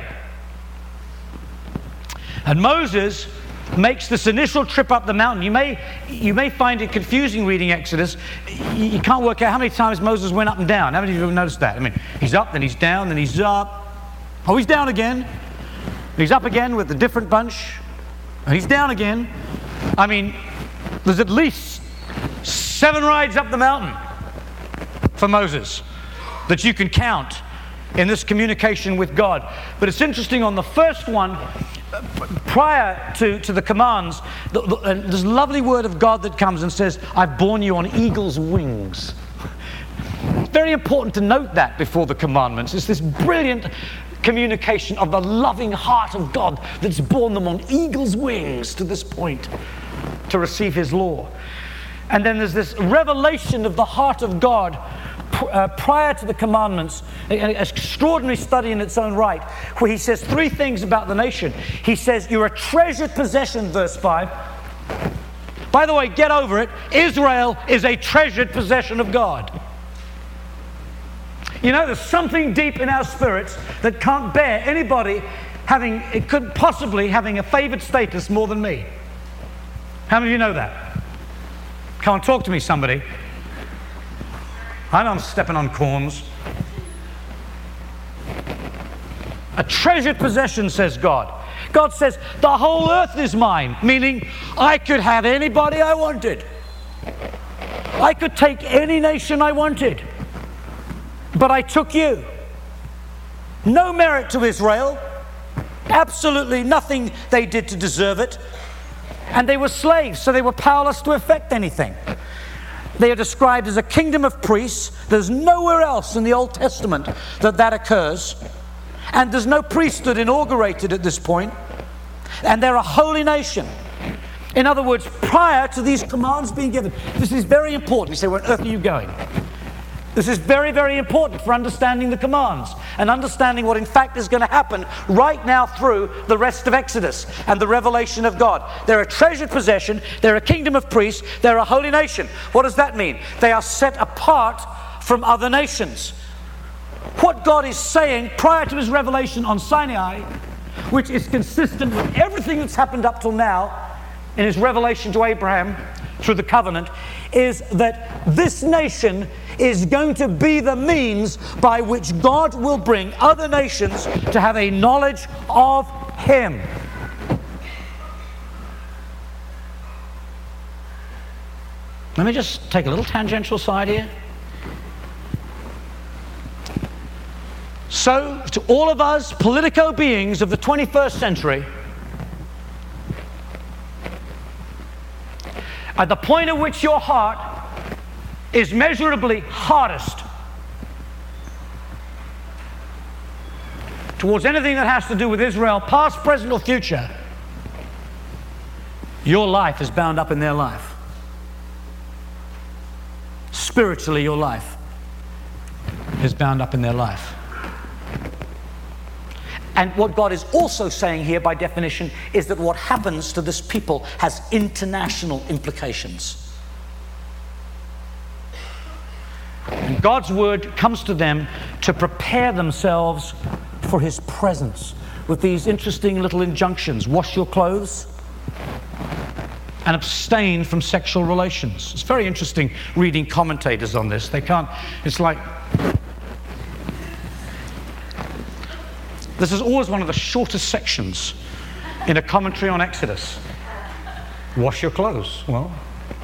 And Moses makes this initial trip up the mountain. You may find it confusing reading Exodus. You can't work out how many times Moses went up and down. How many of you have noticed that? I mean, he's up, then he's down, then he's up. Oh, he's down again. He's up again with a different bunch. And he's down again. I mean, there's at least 7 rides up the mountain for Moses that you can count in this communication with God. But it's interesting, on the first one, prior to the commands, there's a lovely word of God that comes and says, "I've borne you on eagle's wings." It's very important to note that before the commandments. It's this brilliant communication of the loving heart of God that's borne them on eagle's wings to this point to receive his law. And then there's this revelation of the heart of God prior to the commandments, an extraordinary study in its own right, where he says three things about the nation. He says, you're a treasured possession, verse 5. By the way, get over it. Israel is a treasured possession of God. You know, there's something deep in our spirits that can't bear anybody having a favored status more than me. How many of you know that? Come on, talk to me, somebody. I know I'm stepping on corns. A treasured possession, says God. God says, the whole earth is mine, meaning I could have anybody I wanted. I could take any nation I wanted. But I took you. No merit to Israel. Absolutely nothing they did to deserve it. And they were slaves, so they were powerless to affect anything. They are described as a kingdom of priests. There's nowhere else in the Old Testament that occurs. And there's no priesthood inaugurated at this point. And they're a holy nation. In other words, prior to these commands being given, this is very important. You say, where on earth are you going? This is very, very important for understanding the commands and understanding what in fact is going to happen right now through the rest of Exodus and the revelation of God. They're a treasured possession, they're a kingdom of priests, they're a holy nation. What does that mean? They are set apart from other nations. What God is saying prior to his revelation on Sinai, which is consistent with everything that's happened up till now in his revelation to Abraham through the covenant, is that this nation is going to be the means by which God will bring other nations to have a knowledge of him. Let me just take a little tangential side here. So, to all of us politico beings of the 21st century, at the point at which your heart is measurably hardest towards anything that has to do with Israel, past, present, or future, your life is bound up in their life. Spiritually, your life is bound up in their life. And what God is also saying here by definition is that what happens to this people has international implications. And God's word comes to them to prepare themselves for his presence with these interesting little injunctions. Wash your clothes and abstain from sexual relations. It's very interesting reading commentators on this. They can't, it's like, this is always one of the shortest sections in a commentary on Exodus. Wash your clothes. Well,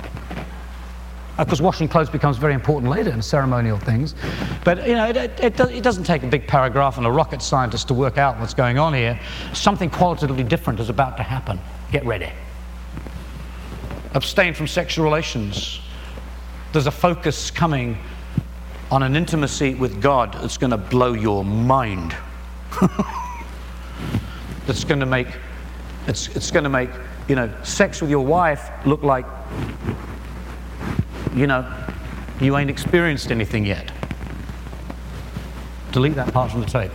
of course, washing clothes becomes very important later in ceremonial things. But, you know, it doesn't take a big paragraph and a rocket scientist to work out what's going on here. Something qualitatively different is about to happen. Get ready. Abstain from sexual relations. There's a focus coming on an intimacy with God that's going to blow your mind. That's going to make, it's going to make, you know, sex with your wife look like, you know, you ain't experienced anything yet. Delete that part from the tape.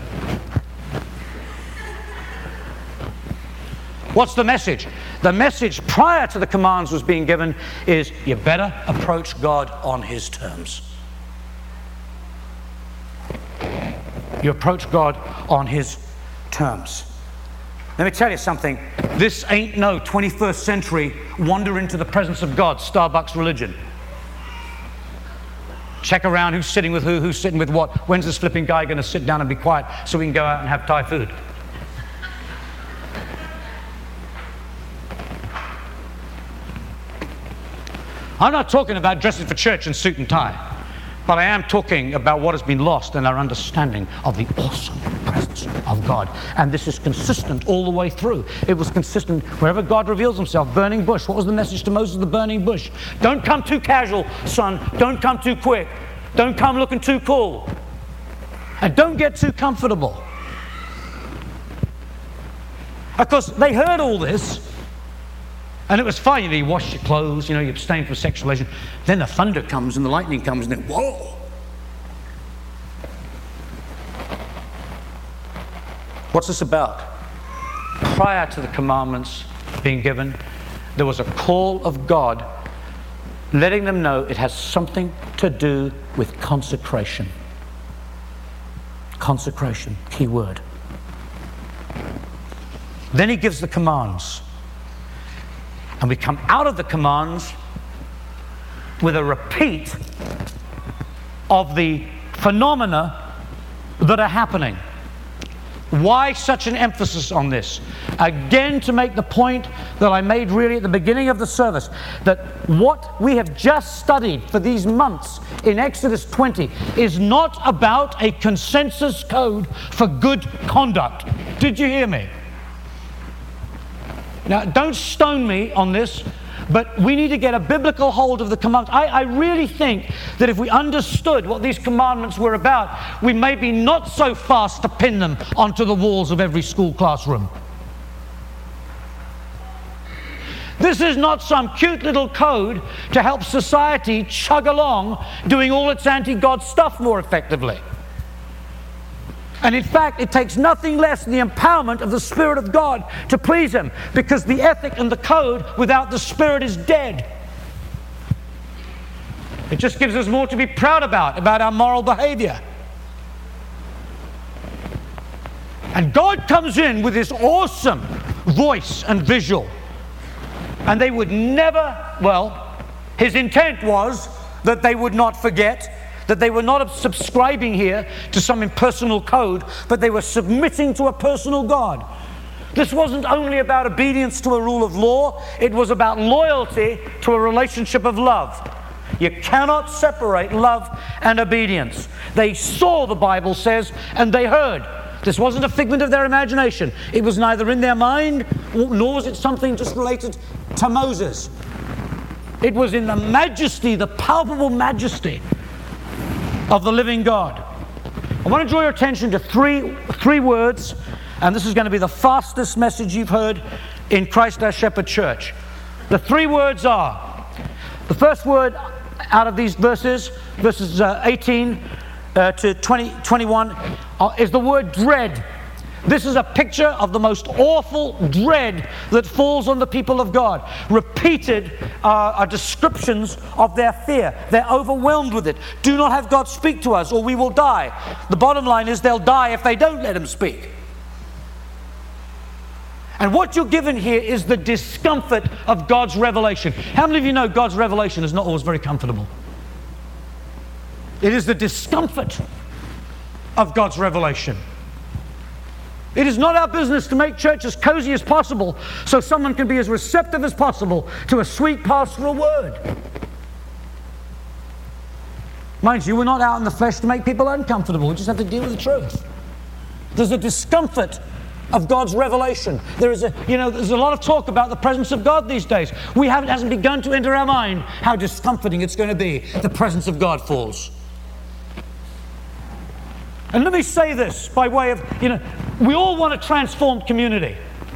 What's the message? The message prior to the commands was being given is you better approach God on his terms. You approach God on his terms. Let me tell you something. This ain't no 21st century wander into the presence of God, Starbucks religion. Check around who's sitting with who's sitting with what. When's this flipping guy going to sit down and be quiet so we can go out and have Thai food? I'm not talking about dressing for church in suit and tie. But I am talking about what has been lost in our understanding of the awesome presence of God. And this is consistent all the way through. It was consistent wherever God reveals himself. Burning bush. What was the message to Moses, the burning bush? Don't come too casual, son. Don't come too quick. Don't come looking too cool. And don't get too comfortable. Of course, they heard all this. And it was fine, you know, you wash your clothes, you know, you abstain from sexual relation. Then the thunder comes and the lightning comes and then, whoa! What's this about? Prior to the commandments being given, there was a call of God letting them know it has something to do with consecration. Consecration, key word. Then he gives the commands. And we come out of the commands with a repeat of the phenomena that are happening. Why such an emphasis on this? Again, to make the point that I made really at the beginning of the service, that what we have just studied for these months in Exodus 20 is not about a consensus code for good conduct. Did you hear me? Now, don't stone me on this, but we need to get a biblical hold of the commandments. I really think that if we understood what these commandments were about, we may be not so fast to pin them onto the walls of every school classroom. This is not some cute little code to help society chug along doing all its anti-God stuff more effectively. And in fact, it takes nothing less than the empowerment of the Spirit of God to please Him, because the ethic and the code without the Spirit is dead. It just gives us more to be proud about our moral behavior. And God comes in with this awesome voice and visual. And they would never, well, His intent was that they would not forget, that they were not subscribing here to some impersonal code, but they were submitting to a personal God. This wasn't only about obedience to a rule of law, it was about loyalty to a relationship of love. You cannot separate love and obedience. They saw, the Bible says, and they heard. This wasn't a figment of their imagination. It was neither in their mind, nor was it something just related to Moses. It was in the majesty, the palpable majesty of the living God. I want to draw your attention to three words, and this is going to be the fastest message you've heard in Christ our Shepherd Church. The three words are, the first word out of these verses 18 to 21, is the word dread. This is a picture of the most awful dread that falls on the people of God. Repeated are descriptions of their fear. They're overwhelmed with it. Do not have God speak to us or we will die. The bottom line is they'll die if they don't let Him speak. And what you're given here is the discomfort of God's revelation. How many of you know God's revelation is not always very comfortable? It is the discomfort of God's revelation. It is not our business to make church as cozy as possible so someone can be as receptive as possible to a sweet pastoral word. Mind you, we're not out in the flesh to make people uncomfortable. We just have to deal with the truth. There's a discomfort of God's revelation. There's a lot of talk about the presence of God these days. It hasn't begun to enter our mind how discomforting it's going to be. The presence of God falls. And let me say this by way of, we all want a transformed community.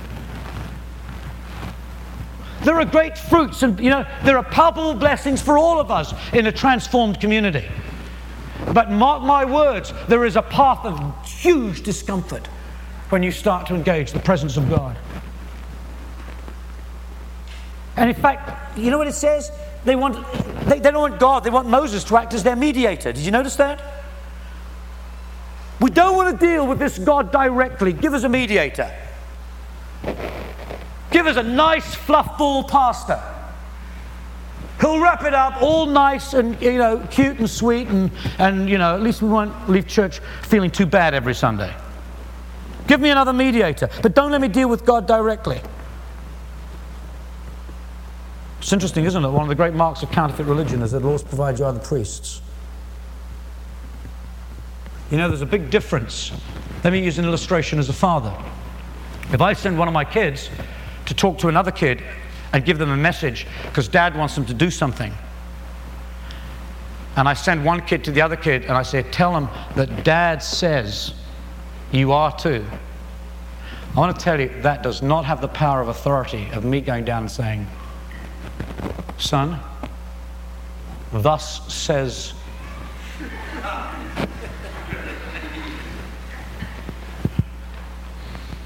There are great fruits and, there are palpable blessings for all of us in a transformed community. But mark my words, there is a path of huge discomfort when you start to engage the presence of God. And in fact, you know what it says? They don't want God, they want Moses to act as their mediator. Did you notice that? We don't want to deal with this God directly. Give us a mediator. Give us a nice, fluff-ball pastor. He'll wrap it up all nice and, cute and sweet and at least we won't leave church feeling too bad every Sunday. Give me another mediator, but don't let me deal with God directly. It's interesting, isn't it? One of the great marks of counterfeit religion is that it always provides you other priests. There's a big difference. Let me use an illustration as a father. If I send one of my kids to talk to another kid and give them a message because dad wants them to do something, and I send one kid to the other kid and I say, tell them that dad says you are too, I want to tell you that does not have the power of authority of me going down and saying, son, thus says.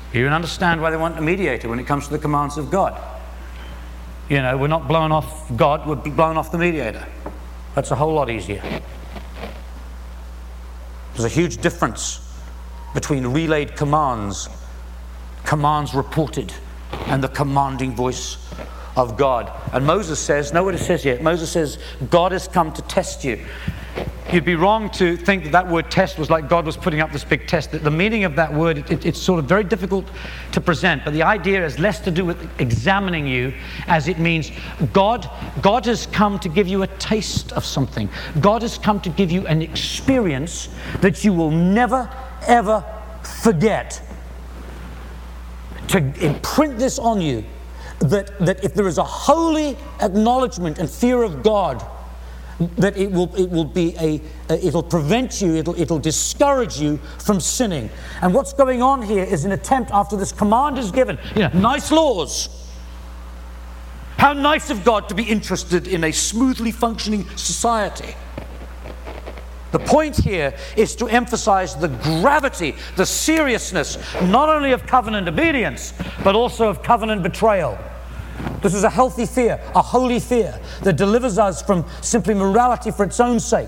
You can understand why they want a mediator when it comes to the commands of God. You know, we're not blowing off God, we're blowing off the mediator. That's a whole lot easier. There's a huge difference between relayed commands, commands reported, and the commanding voice of God. And Moses says, know what it says here? Moses says, God has come to test you. You'd be wrong to think that that word test was like God was putting up this big test. The meaning of that word, it's sort of very difficult to present, but the idea is less to do with examining you as it means God has come to give you a taste of something. God has come to give you an experience that you will never, ever forget. To imprint this on you, that if there is a holy acknowledgement and fear of God, that it'll prevent you, it'll discourage you from sinning. And what's going on here is an attempt, after this command is given, nice laws. How nice of God to be interested in a smoothly functioning society. The point here is to emphasize the gravity, the seriousness, not only of covenant obedience, but also of covenant betrayal. This is a healthy fear, a holy fear that delivers us from simply morality for its own sake.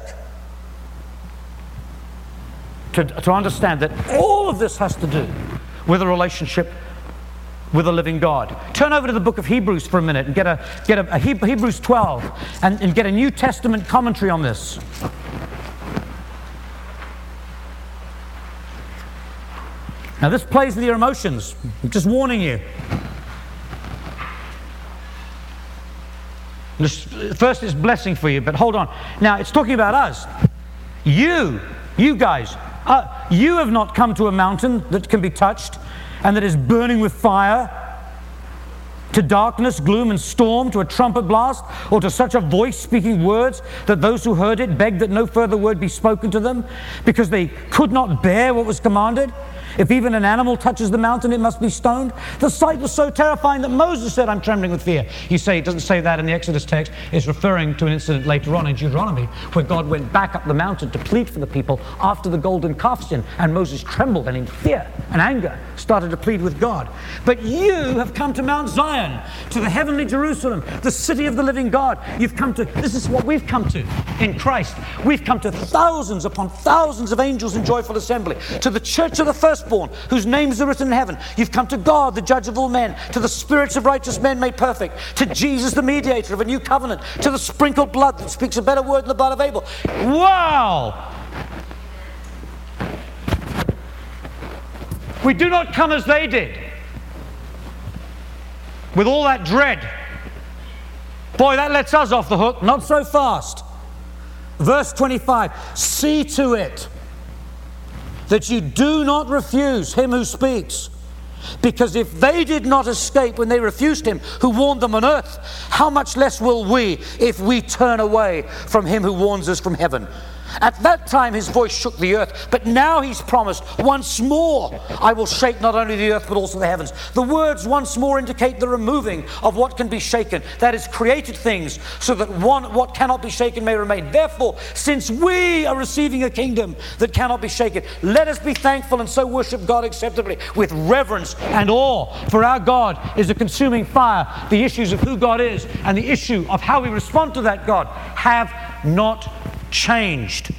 To understand that all of this has to do with a relationship with a living God. Turn over to the book of Hebrews for a minute and get a Hebrews 12 and get a New Testament commentary on this. Now this plays with your emotions. I'm just warning you. First it's blessing for you, but hold on. Now it's talking about us. You guys, you have not come to a mountain that can be touched and that is burning with fire, to darkness, gloom, and storm, to a trumpet blast, or to such a voice speaking words that those who heard it begged that no further word be spoken to them, because they could not bear what was commanded. If even an animal touches the mountain, it must be stoned. The sight was so terrifying that Moses said, I'm trembling with fear. You say it doesn't say that in the Exodus text. It's referring to an incident later on in Deuteronomy where God went back up the mountain to plead for the people after the golden calf sin, and Moses trembled and in fear and anger started to plead with God. But you have come to Mount Zion, to the heavenly Jerusalem, the city of the living God. You've come to, this is what we've come to in Christ. We've come to thousands upon thousands of angels in joyful assembly, to the church of the firstborn, whose names are written in heaven. You've come to God, the judge of all men, to the spirits of righteous men made perfect, to Jesus, the mediator of a new covenant, to the sprinkled blood that speaks a better word than the blood of Abel. Wow! We do not come as they did, with all that dread. Boy, that lets us off the hook. Not so fast. Verse 25, see to it that you do not refuse him who speaks. Because if they did not escape when they refused him who warned them on earth, how much less will we if we turn away from him who warns us from heaven? At that time his voice shook the earth, but now he's promised, once more I will shake not only the earth but also the heavens. The words once more indicate the removing of what can be shaken, that is, created things, so that what cannot be shaken may remain. Therefore, since we are receiving a kingdom that cannot be shaken, let us be thankful and so worship God acceptably with reverence and awe. For our God is a consuming fire. The issues of who God is and the issue of how we respond to that God have not changed.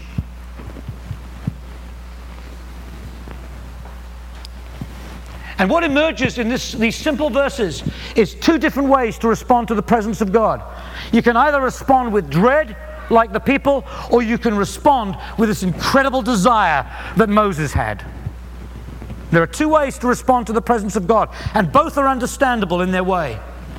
And what emerges in these simple verses is two different ways to respond to the presence of God. You can either respond with dread, like the people, or you can respond with this incredible desire that Moses had. There are two ways to respond to the presence of God, and both are understandable in their way.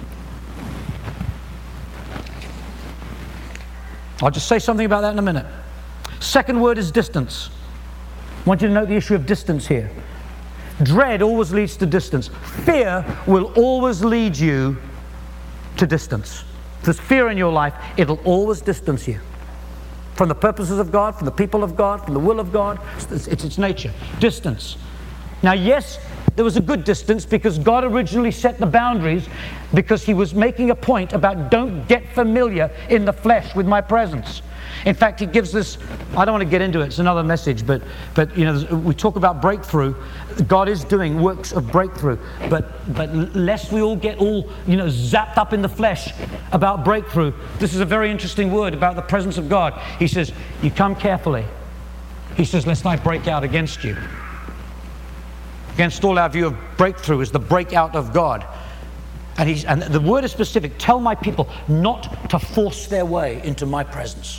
I'll just say something about that in a minute. Second word is distance. I want you to note the issue of distance here. Dread always leads to distance. Fear will always lead you to distance. If there's fear in your life, it'll always distance you from the purposes of God, from the people of God, from the will of God. It's its nature. Distance. Now, yes, there was a good distance because God originally set the boundaries because he was making a point about don't get familiar in the flesh with my presence. In fact, he gives this, I don't want to get into it, it's another message, but you know, we talk about breakthrough. God is doing works of breakthrough, but lest we all get all, you know, zapped up in the flesh about breakthrough, this is a very interesting word about the presence of God. He says, you come carefully. He says, lest I break out against you. Against all our view of breakthrough is the breakout of God. And the word is specific. Tell my people not to force their way into my presence.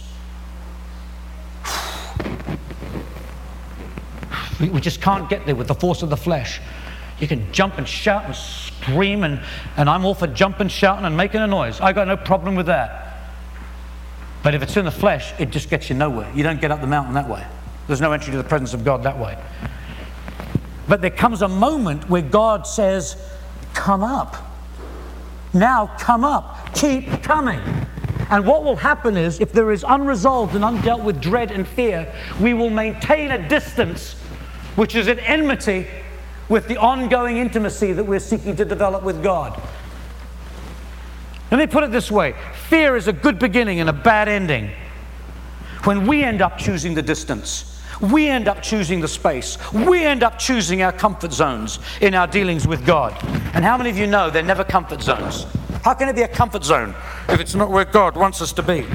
We just can't get there with the force of the flesh. You can jump and shout and scream, and I'm all for jumping, shouting, and making a noise. I got no problem with that. But if it's in the flesh, it just gets you nowhere. You don't get up the mountain that way. There's no entry to the presence of God that way. But there comes a moment where God says, come up. Now come up. Keep coming. And what will happen is, if there is unresolved and undealt with dread and fear, we will maintain a distance which is at enmity with the ongoing intimacy that we're seeking to develop with God. Let me put it this way. Fear is a good beginning and a bad ending. When we end up choosing the distance, we end up choosing the space, we end up choosing our comfort zones in our dealings with God. And how many of you know they're never comfort zones? How can it be a comfort zone if it's not where God wants us to be?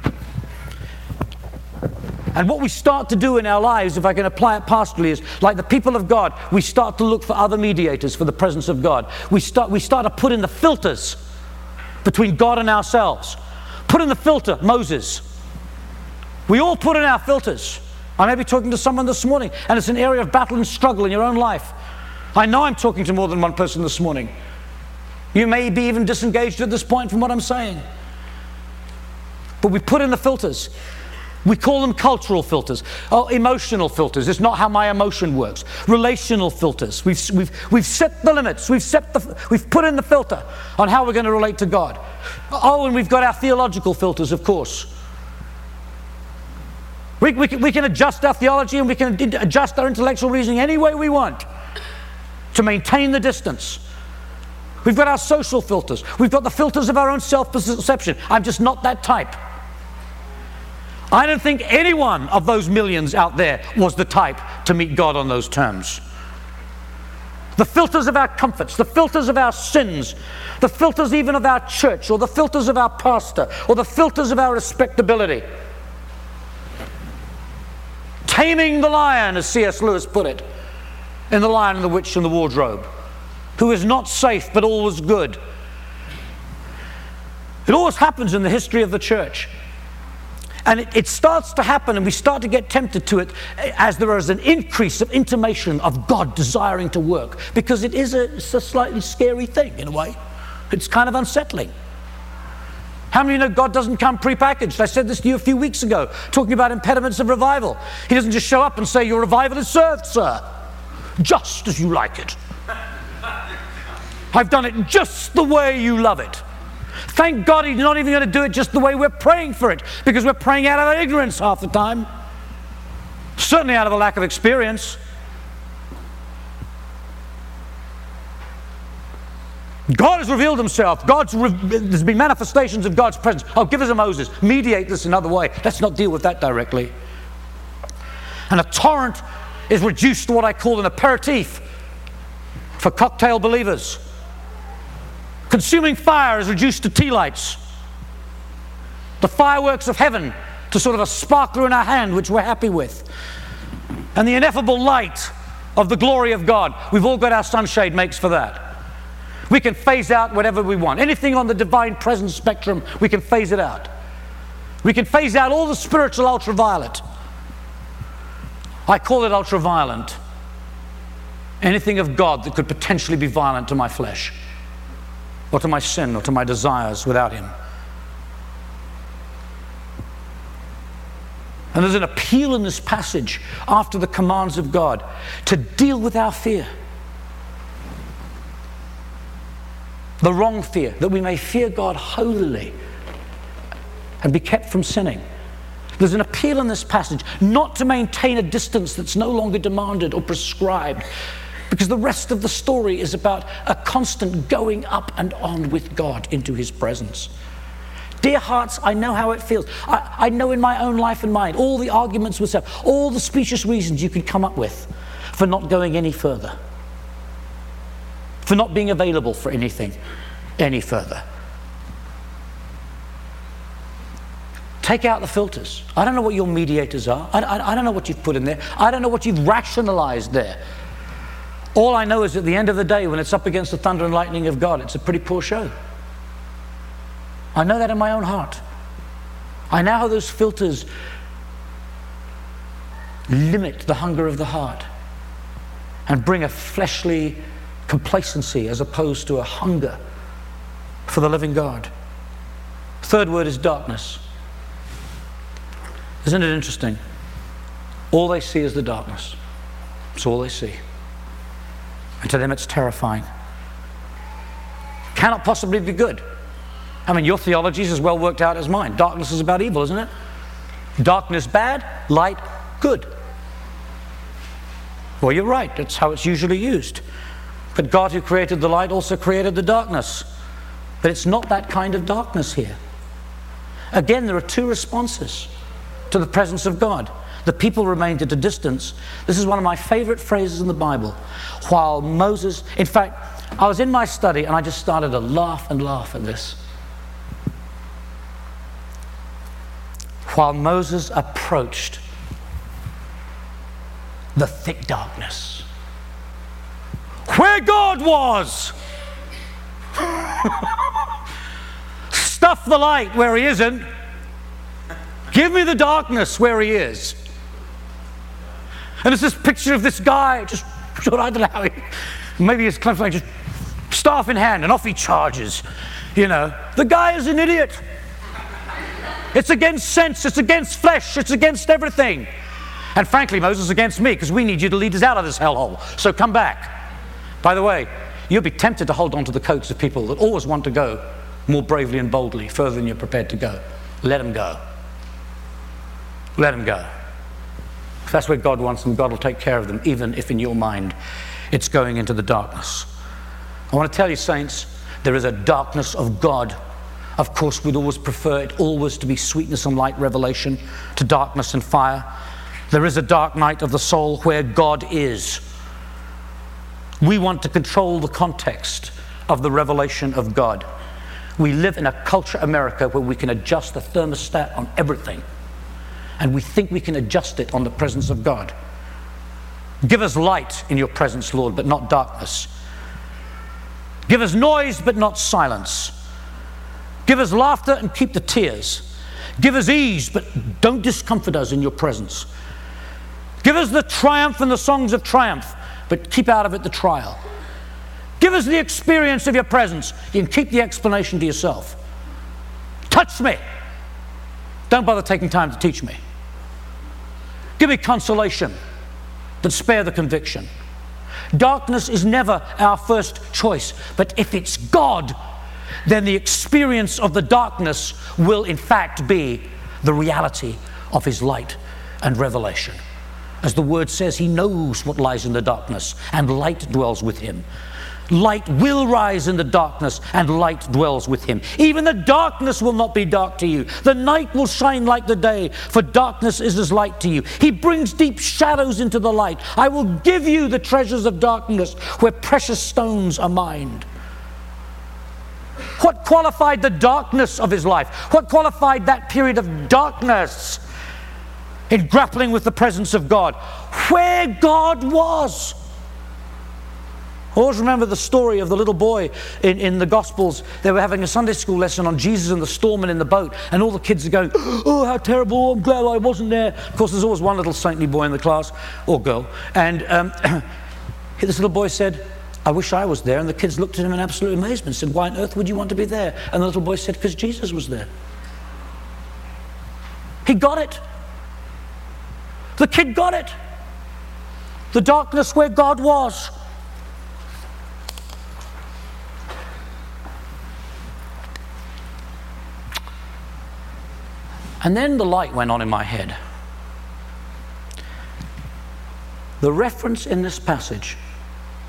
And what we start to do in our lives, if I can apply it pastorally, is like the people of God, we start to look for other mediators for the presence of God. We start to put in the filters between God and ourselves. Put in the filter, Moses. We all put in our filters. I may be talking to someone this morning, and it's an area of battle and struggle in your own life. I know I'm talking to more than one person this morning. You may be even disengaged at this point from what I'm saying. But we put in the filters. We call them cultural filters. Oh, emotional filters. It's not how my emotion works. Relational filters. We've set the limits. We've put in the filter on how we're going to relate to God. Oh, and we've got our theological filters, of course. We can adjust our theology and we can adjust our intellectual reasoning any way we want to maintain the distance. We've got our social filters. We've got the filters of our own self-perception. I'm just not that type. I don't think any one of those millions out there was the type to meet God on those terms. The filters of our comforts, the filters of our sins, the filters even of our church, or the filters of our pastor, or the filters of our respectability. Taming the lion, as C.S. Lewis put it, in The Lion and the Witch and the Wardrobe, who is not safe but always good. It always happens in the history of the church. And it starts to happen, and we start to get tempted to it as there is an increase of intimation of God desiring to work, because it's a slightly scary thing in a way. It's kind of unsettling. How many know God doesn't come prepackaged? I said this to you a few weeks ago, talking about impediments of revival. He doesn't just show up and say, your revival is served, sir, just as you like it. I've done it just the way you love it. Thank God he's not even going to do it just the way we're praying for it, because we're praying out of our ignorance half the time. Certainly out of a lack of experience. God has revealed himself. There's been manifestations of God's presence. Oh, give us a Moses. Mediate this another way. Let's not deal with that directly. And a torrent is reduced to what I call an aperitif for cocktail believers. Consuming fire is reduced to tea lights. The fireworks of heaven to sort of a sparkler in our hand, which we're happy with. And the ineffable light of the glory of God. We've all got our sunshade makes for that. We can phase out whatever we want. Anything on the divine presence spectrum, we can phase it out. We can phase out all the spiritual ultraviolet. I call it ultraviolent. Anything of God that could potentially be violent to my flesh, or to my sin, or to my desires without him. And there's an appeal in this passage after the commands of God to deal with our fear. The wrong fear, that we may fear God holily and be kept from sinning. There's an appeal in this passage not to maintain a distance that's no longer demanded or prescribed, Because the rest of the story is about a constant going up and on with God into his presence. Dear hearts, I know how it feels. I know in my own life and mind all the arguments with self, all the specious reasons you could come up with for not going any further, for not being available for anything any further. Take out the filters. I don't know what your mediators are. I don't know what you've put in there. I don't know what you've rationalized there. All I know is at the end of the day, when it's up against the thunder and lightning of God, it's a pretty poor show. I know that in my own heart. I know how those filters limit the hunger of the heart and bring a fleshly complacency as opposed to a hunger for the living God. Third word is darkness. Isn't it interesting? All they see is the darkness. That's all they see. And to them it's terrifying. Cannot possibly be good. I mean, your theology is as well worked out as mine. Darkness is about evil, isn't it? Darkness bad, light good. Well, you're right. That's how it's usually used. But God who created the light also created the darkness. But it's not that kind of darkness here. Again, there are two responses to the presence of God. The people remained at a distance. This is one of my favorite phrases in the Bible. While Moses, in fact, I was in my study and I just started to laugh and laugh at this. While Moses approached the thick darkness, where God was, stuff the light where he isn't. Give me the darkness where he is. And it's this picture of this guy, just, I don't know how maybe it's kind of like just staff in hand and off he charges. You know, the guy is an idiot. It's against sense, it's against flesh, it's against everything. And frankly, Moses, is against me, because we need you to lead us out of this hellhole. So come back. By the way, you'll be tempted to hold on to the coats of people that always want to go more bravely and boldly, further than you're prepared to go. Let them go. Let them go. If that's where God wants them, God will take care of them, even if in your mind it's going into the darkness. I want to tell you, saints, there is a darkness of God. Of course, we'd always prefer it always to be sweetness and light revelation to darkness and fire. There is a dark night of the soul where God is. We want to control the context of the revelation of God. We live in a culture, America, where we can adjust the thermostat on everything. And we think we can adjust it on the presence of God. Give us light in your presence, Lord, but not darkness. Give us noise, but not silence. Give us laughter and keep the tears. Give us ease, but don't discomfort us in your presence. Give us the triumph and the songs of triumph, but keep out of it the trial. Give us the experience of your presence. You can keep the explanation to yourself. Touch me. Don't bother taking time to teach me. Give me consolation, but spare the conviction. Darkness is never our first choice, but if it's God, then the experience of the darkness will in fact be the reality of his light and revelation. As the word says, he knows what lies in the darkness, and light dwells with him. Light will rise in the darkness, and light dwells with him. Even the darkness will not be dark to you. The night will shine like the day, for darkness is as light to you. He brings deep shadows into the light. I will give you the treasures of darkness, where precious stones are mined. What qualified the darkness of his life? What qualified that period of darkness in grappling with the presence of God? Where God was. I always remember the story of the little boy in the Gospels. They were having a Sunday school lesson on Jesus and the storm and in the boat, and all the kids are going, oh, how terrible, I'm glad I wasn't there. Of course, there's always one little saintly boy in the class, or girl, and this little boy said, I wish I was there. And the kids looked at him in absolute amazement and said, why on earth would you want to be there? And the little boy said, because Jesus was there. He got it. The kid got it. The darkness where God was. And then the light went on in my head. The reference in this passage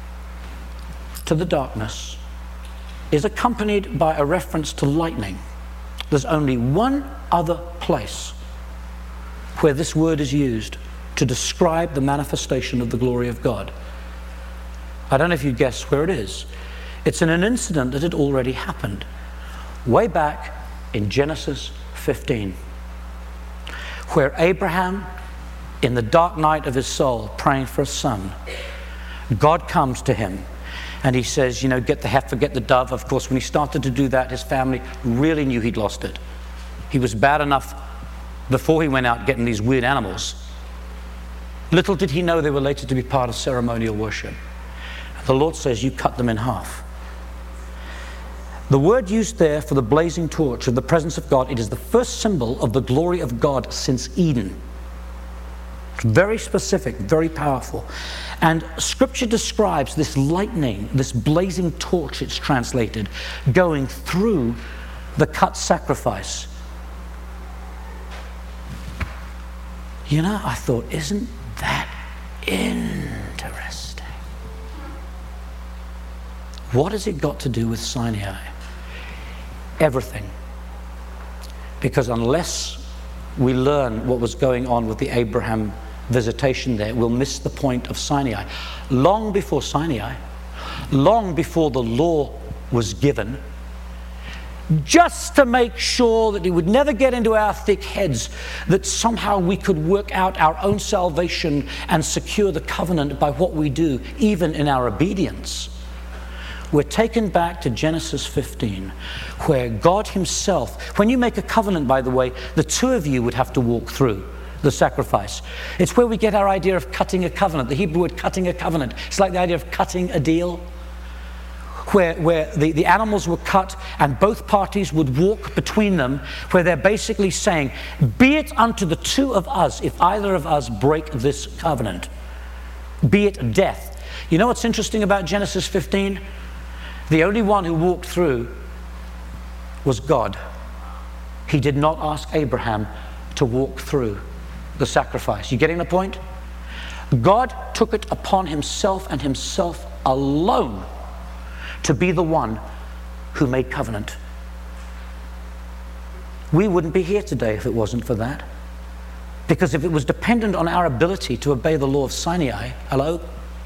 to the darkness is accompanied by a reference to lightning. There's only one other place where this word is used to describe the manifestation of the glory of God. I don't know if you guess where it is. It's in an incident that had already happened, way back in Genesis 15, where Abraham, in the dark night of his soul, praying for a son, God comes to him and he says, you know, get the heifer, get the dove. Of course, when he started to do that, his family really knew he'd lost it. He was bad enough before he went out getting these weird animals. Little did he know they were later to be part of ceremonial worship. The Lord says, you cut them in half. The word used there for the blazing torch of the presence of God, it is the first symbol of the glory of God since Eden. Very specific, very powerful. And Scripture describes this lightning, this blazing torch, it's translated, going through the cut sacrifice. You know, I thought, isn't that interesting? What has it got to do with Sinai? Everything. Because unless we learn what was going on with the Abraham visitation there, we'll miss the point of Sinai. Long before Sinai, long before the law was given, just to make sure that it would never get into our thick heads that somehow we could work out our own salvation and secure the covenant by what we do, even in our obedience. We're taken back to Genesis 15, where God himself, when you make a covenant, by the way, the two of you would have to walk through the sacrifice. It's where we get our idea of cutting a covenant. The Hebrew word cutting a covenant. It's like the idea of cutting a deal, where the animals were cut and both parties would walk between them, where they're basically saying, be it unto the two of us if either of us break this covenant. Be it death. You know what's interesting about Genesis 15? The only one who walked through was God. He did not ask Abraham to walk through the sacrifice. You getting the point? God took it upon himself and himself alone to be the one who made covenant. We wouldn't be here today if it wasn't for that. Because if it was dependent on our ability to obey the law of Sinai, hello?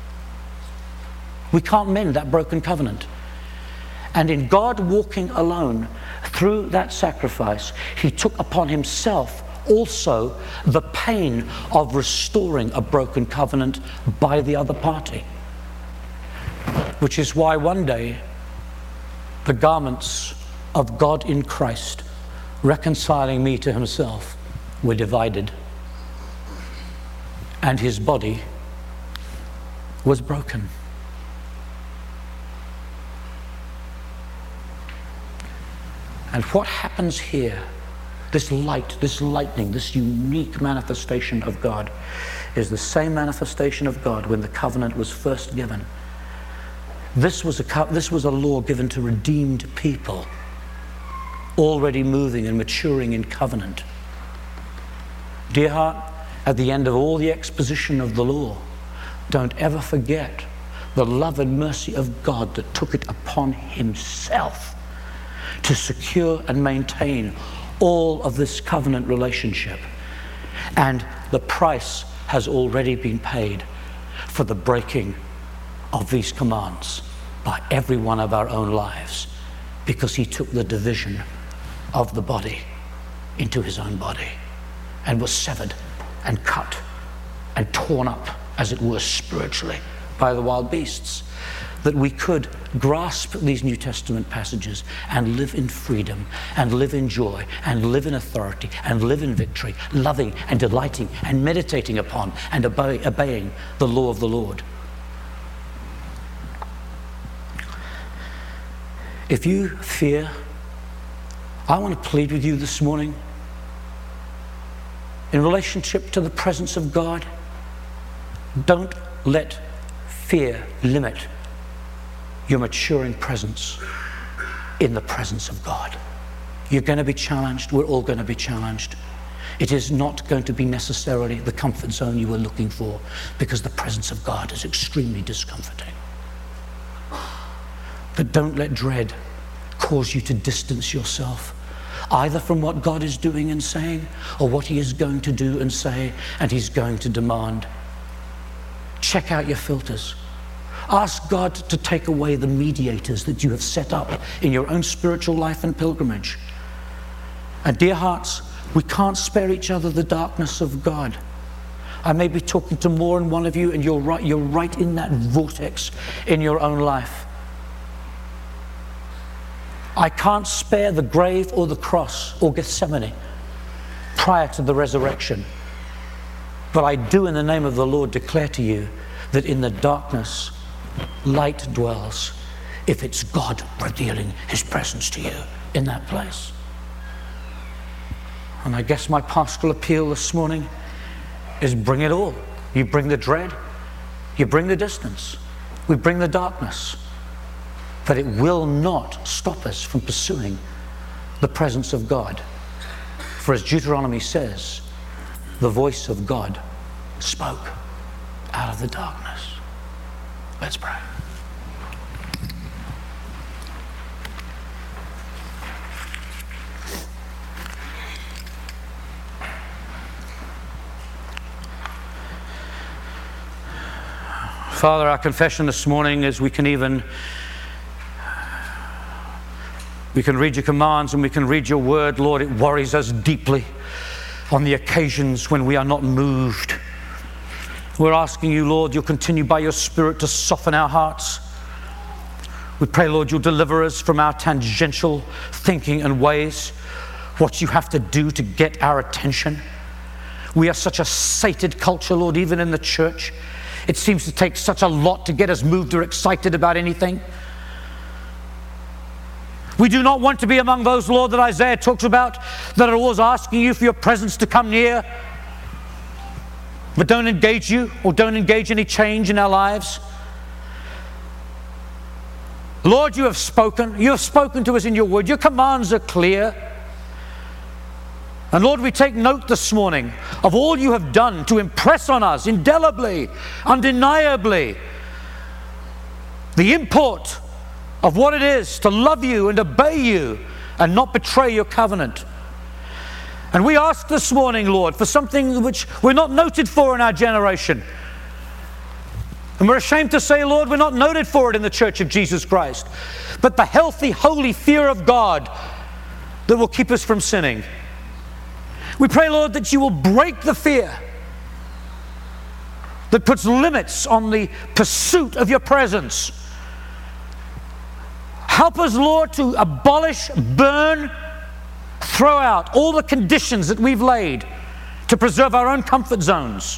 We can't mend that broken covenant. And in God walking alone through that sacrifice, he took upon himself also the pain of restoring a broken covenant by the other party. Which is why one day the garments of God in Christ, reconciling me to himself, were divided, and his body was broken. And what happens here, this light, this lightning, this unique manifestation of God, is the same manifestation of God when the covenant was first given. This was a law given to redeemed people, already moving and maturing in covenant. Dear heart, at the end of all the exposition of the law, don't ever forget the love and mercy of God that took it upon himself to secure and maintain all of this covenant relationship. And the price has already been paid for the breaking of these commands by every one of our own lives, because he took the division of the body into his own body and was severed and cut and torn up, as it were, spiritually by the wild beasts, that we could grasp these New Testament passages and live in freedom and live in joy and live in authority and live in victory, loving and delighting and meditating upon and obeying the law of the Lord. If you fear, I want to plead with you this morning in relationship to the presence of God. Don't let fear limit your maturing presence in the presence of God. You're going to be challenged. We're all going to be challenged. It is not going to be necessarily the comfort zone you were looking for, because the presence of God is extremely discomforting. But don't let dread cause you to distance yourself, either from what God is doing and saying, or what he is going to do and say, and he's going to demand. Check out your filters. Ask God to take away the mediators that you have set up in your own spiritual life and pilgrimage. And dear hearts, we can't spare each other the darkness of God. I may be talking to more than one of you, and you're right in that vortex in your own life. I can't spare the grave or the cross or Gethsemane prior to the resurrection. But I do, in the name of the Lord, declare to you that in the darkness, light dwells, if it's God revealing his presence to you in that place. And I guess my pastoral appeal this morning is bring it all. You bring the dread, you bring the distance, we bring the darkness. But it will not stop us from pursuing the presence of God. For as Deuteronomy says, the voice of God spoke out of the darkness. Let's pray. Father, our confession this morning is we can read your commands and we can read your word. Lord, it worries us deeply on the occasions when we are not moved. We're asking you, Lord, you'll continue by your Spirit to soften our hearts. We pray, Lord, you'll deliver us from our tangential thinking and ways, what you have to do to get our attention. We are such a sated culture, Lord, even in the church. It seems to take such a lot to get us moved or excited about anything. We do not want to be among those, Lord, that Isaiah talks about, that are always asking you for your presence to come near, but don't engage you or don't engage any change in our lives. Lord, you have spoken. You have spoken to us in your word. Your commands are clear. And Lord, we take note this morning of all you have done to impress on us indelibly, undeniably, the import of what it is to love you and obey you and not betray your covenant. And we ask this morning, Lord, for something which we're not noted for in our generation. And we're ashamed to say, Lord, we're not noted for it in the Church of Jesus Christ. But the healthy, holy fear of God that will keep us from sinning. We pray, Lord, that you will break the fear that puts limits on the pursuit of your presence. Help us, Lord, to abolish, burn, throw out all the conditions that we've laid to preserve our own comfort zones.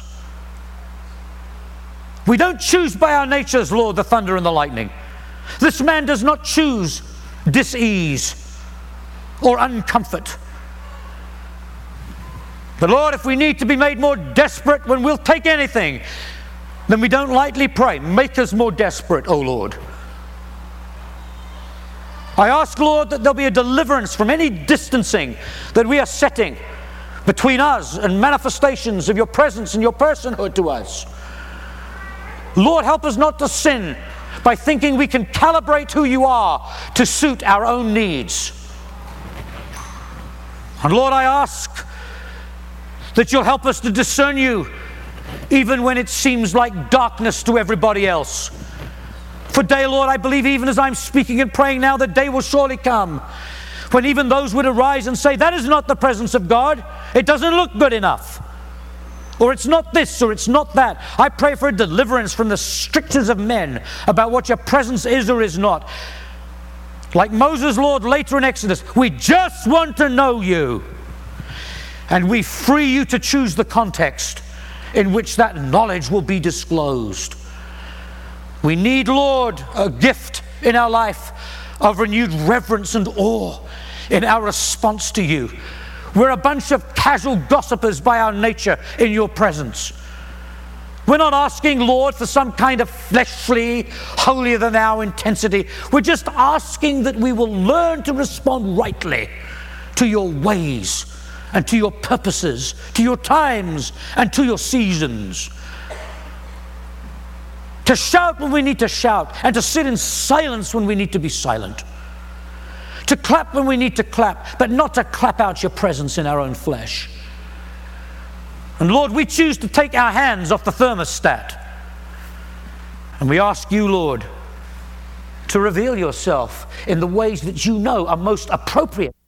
We don't choose by our natures, Lord, the thunder and the lightning. This man does not choose dis-ease or uncomfort. But Lord, if we need to be made more desperate when we'll take anything, then we don't lightly pray, make us more desperate, O Lord. I ask, Lord, that there'll be a deliverance from any distancing that we are setting between us and manifestations of your presence and your personhood to us. Lord, help us not to sin by thinking we can calibrate who you are to suit our own needs. And Lord, I ask that you'll help us to discern you even when it seems like darkness to everybody else. For day, Lord, I believe even as I'm speaking and praying now, the day will surely come when even those would arise and say, that is not the presence of God. It doesn't look good enough. Or it's not this, or it's not that. I pray for a deliverance from the strictures of men about what your presence is or is not. Like Moses, Lord, later in Exodus, we just want to know you. And we free you to choose the context in which that knowledge will be disclosed. We need, Lord, a gift in our life of renewed reverence and awe in our response to you. We're a bunch of casual gossipers by our nature in your presence. We're not asking, Lord, for some kind of fleshly, holier-than-thou intensity. We're just asking that we will learn to respond rightly to your ways and to your purposes, to your times and to your seasons. To shout when we need to shout, and to sit in silence when we need to be silent. To clap when we need to clap, but not to clap out your presence in our own flesh. And Lord, we choose to take our hands off the thermostat. And we ask you, Lord, to reveal yourself in the ways that you know are most appropriate.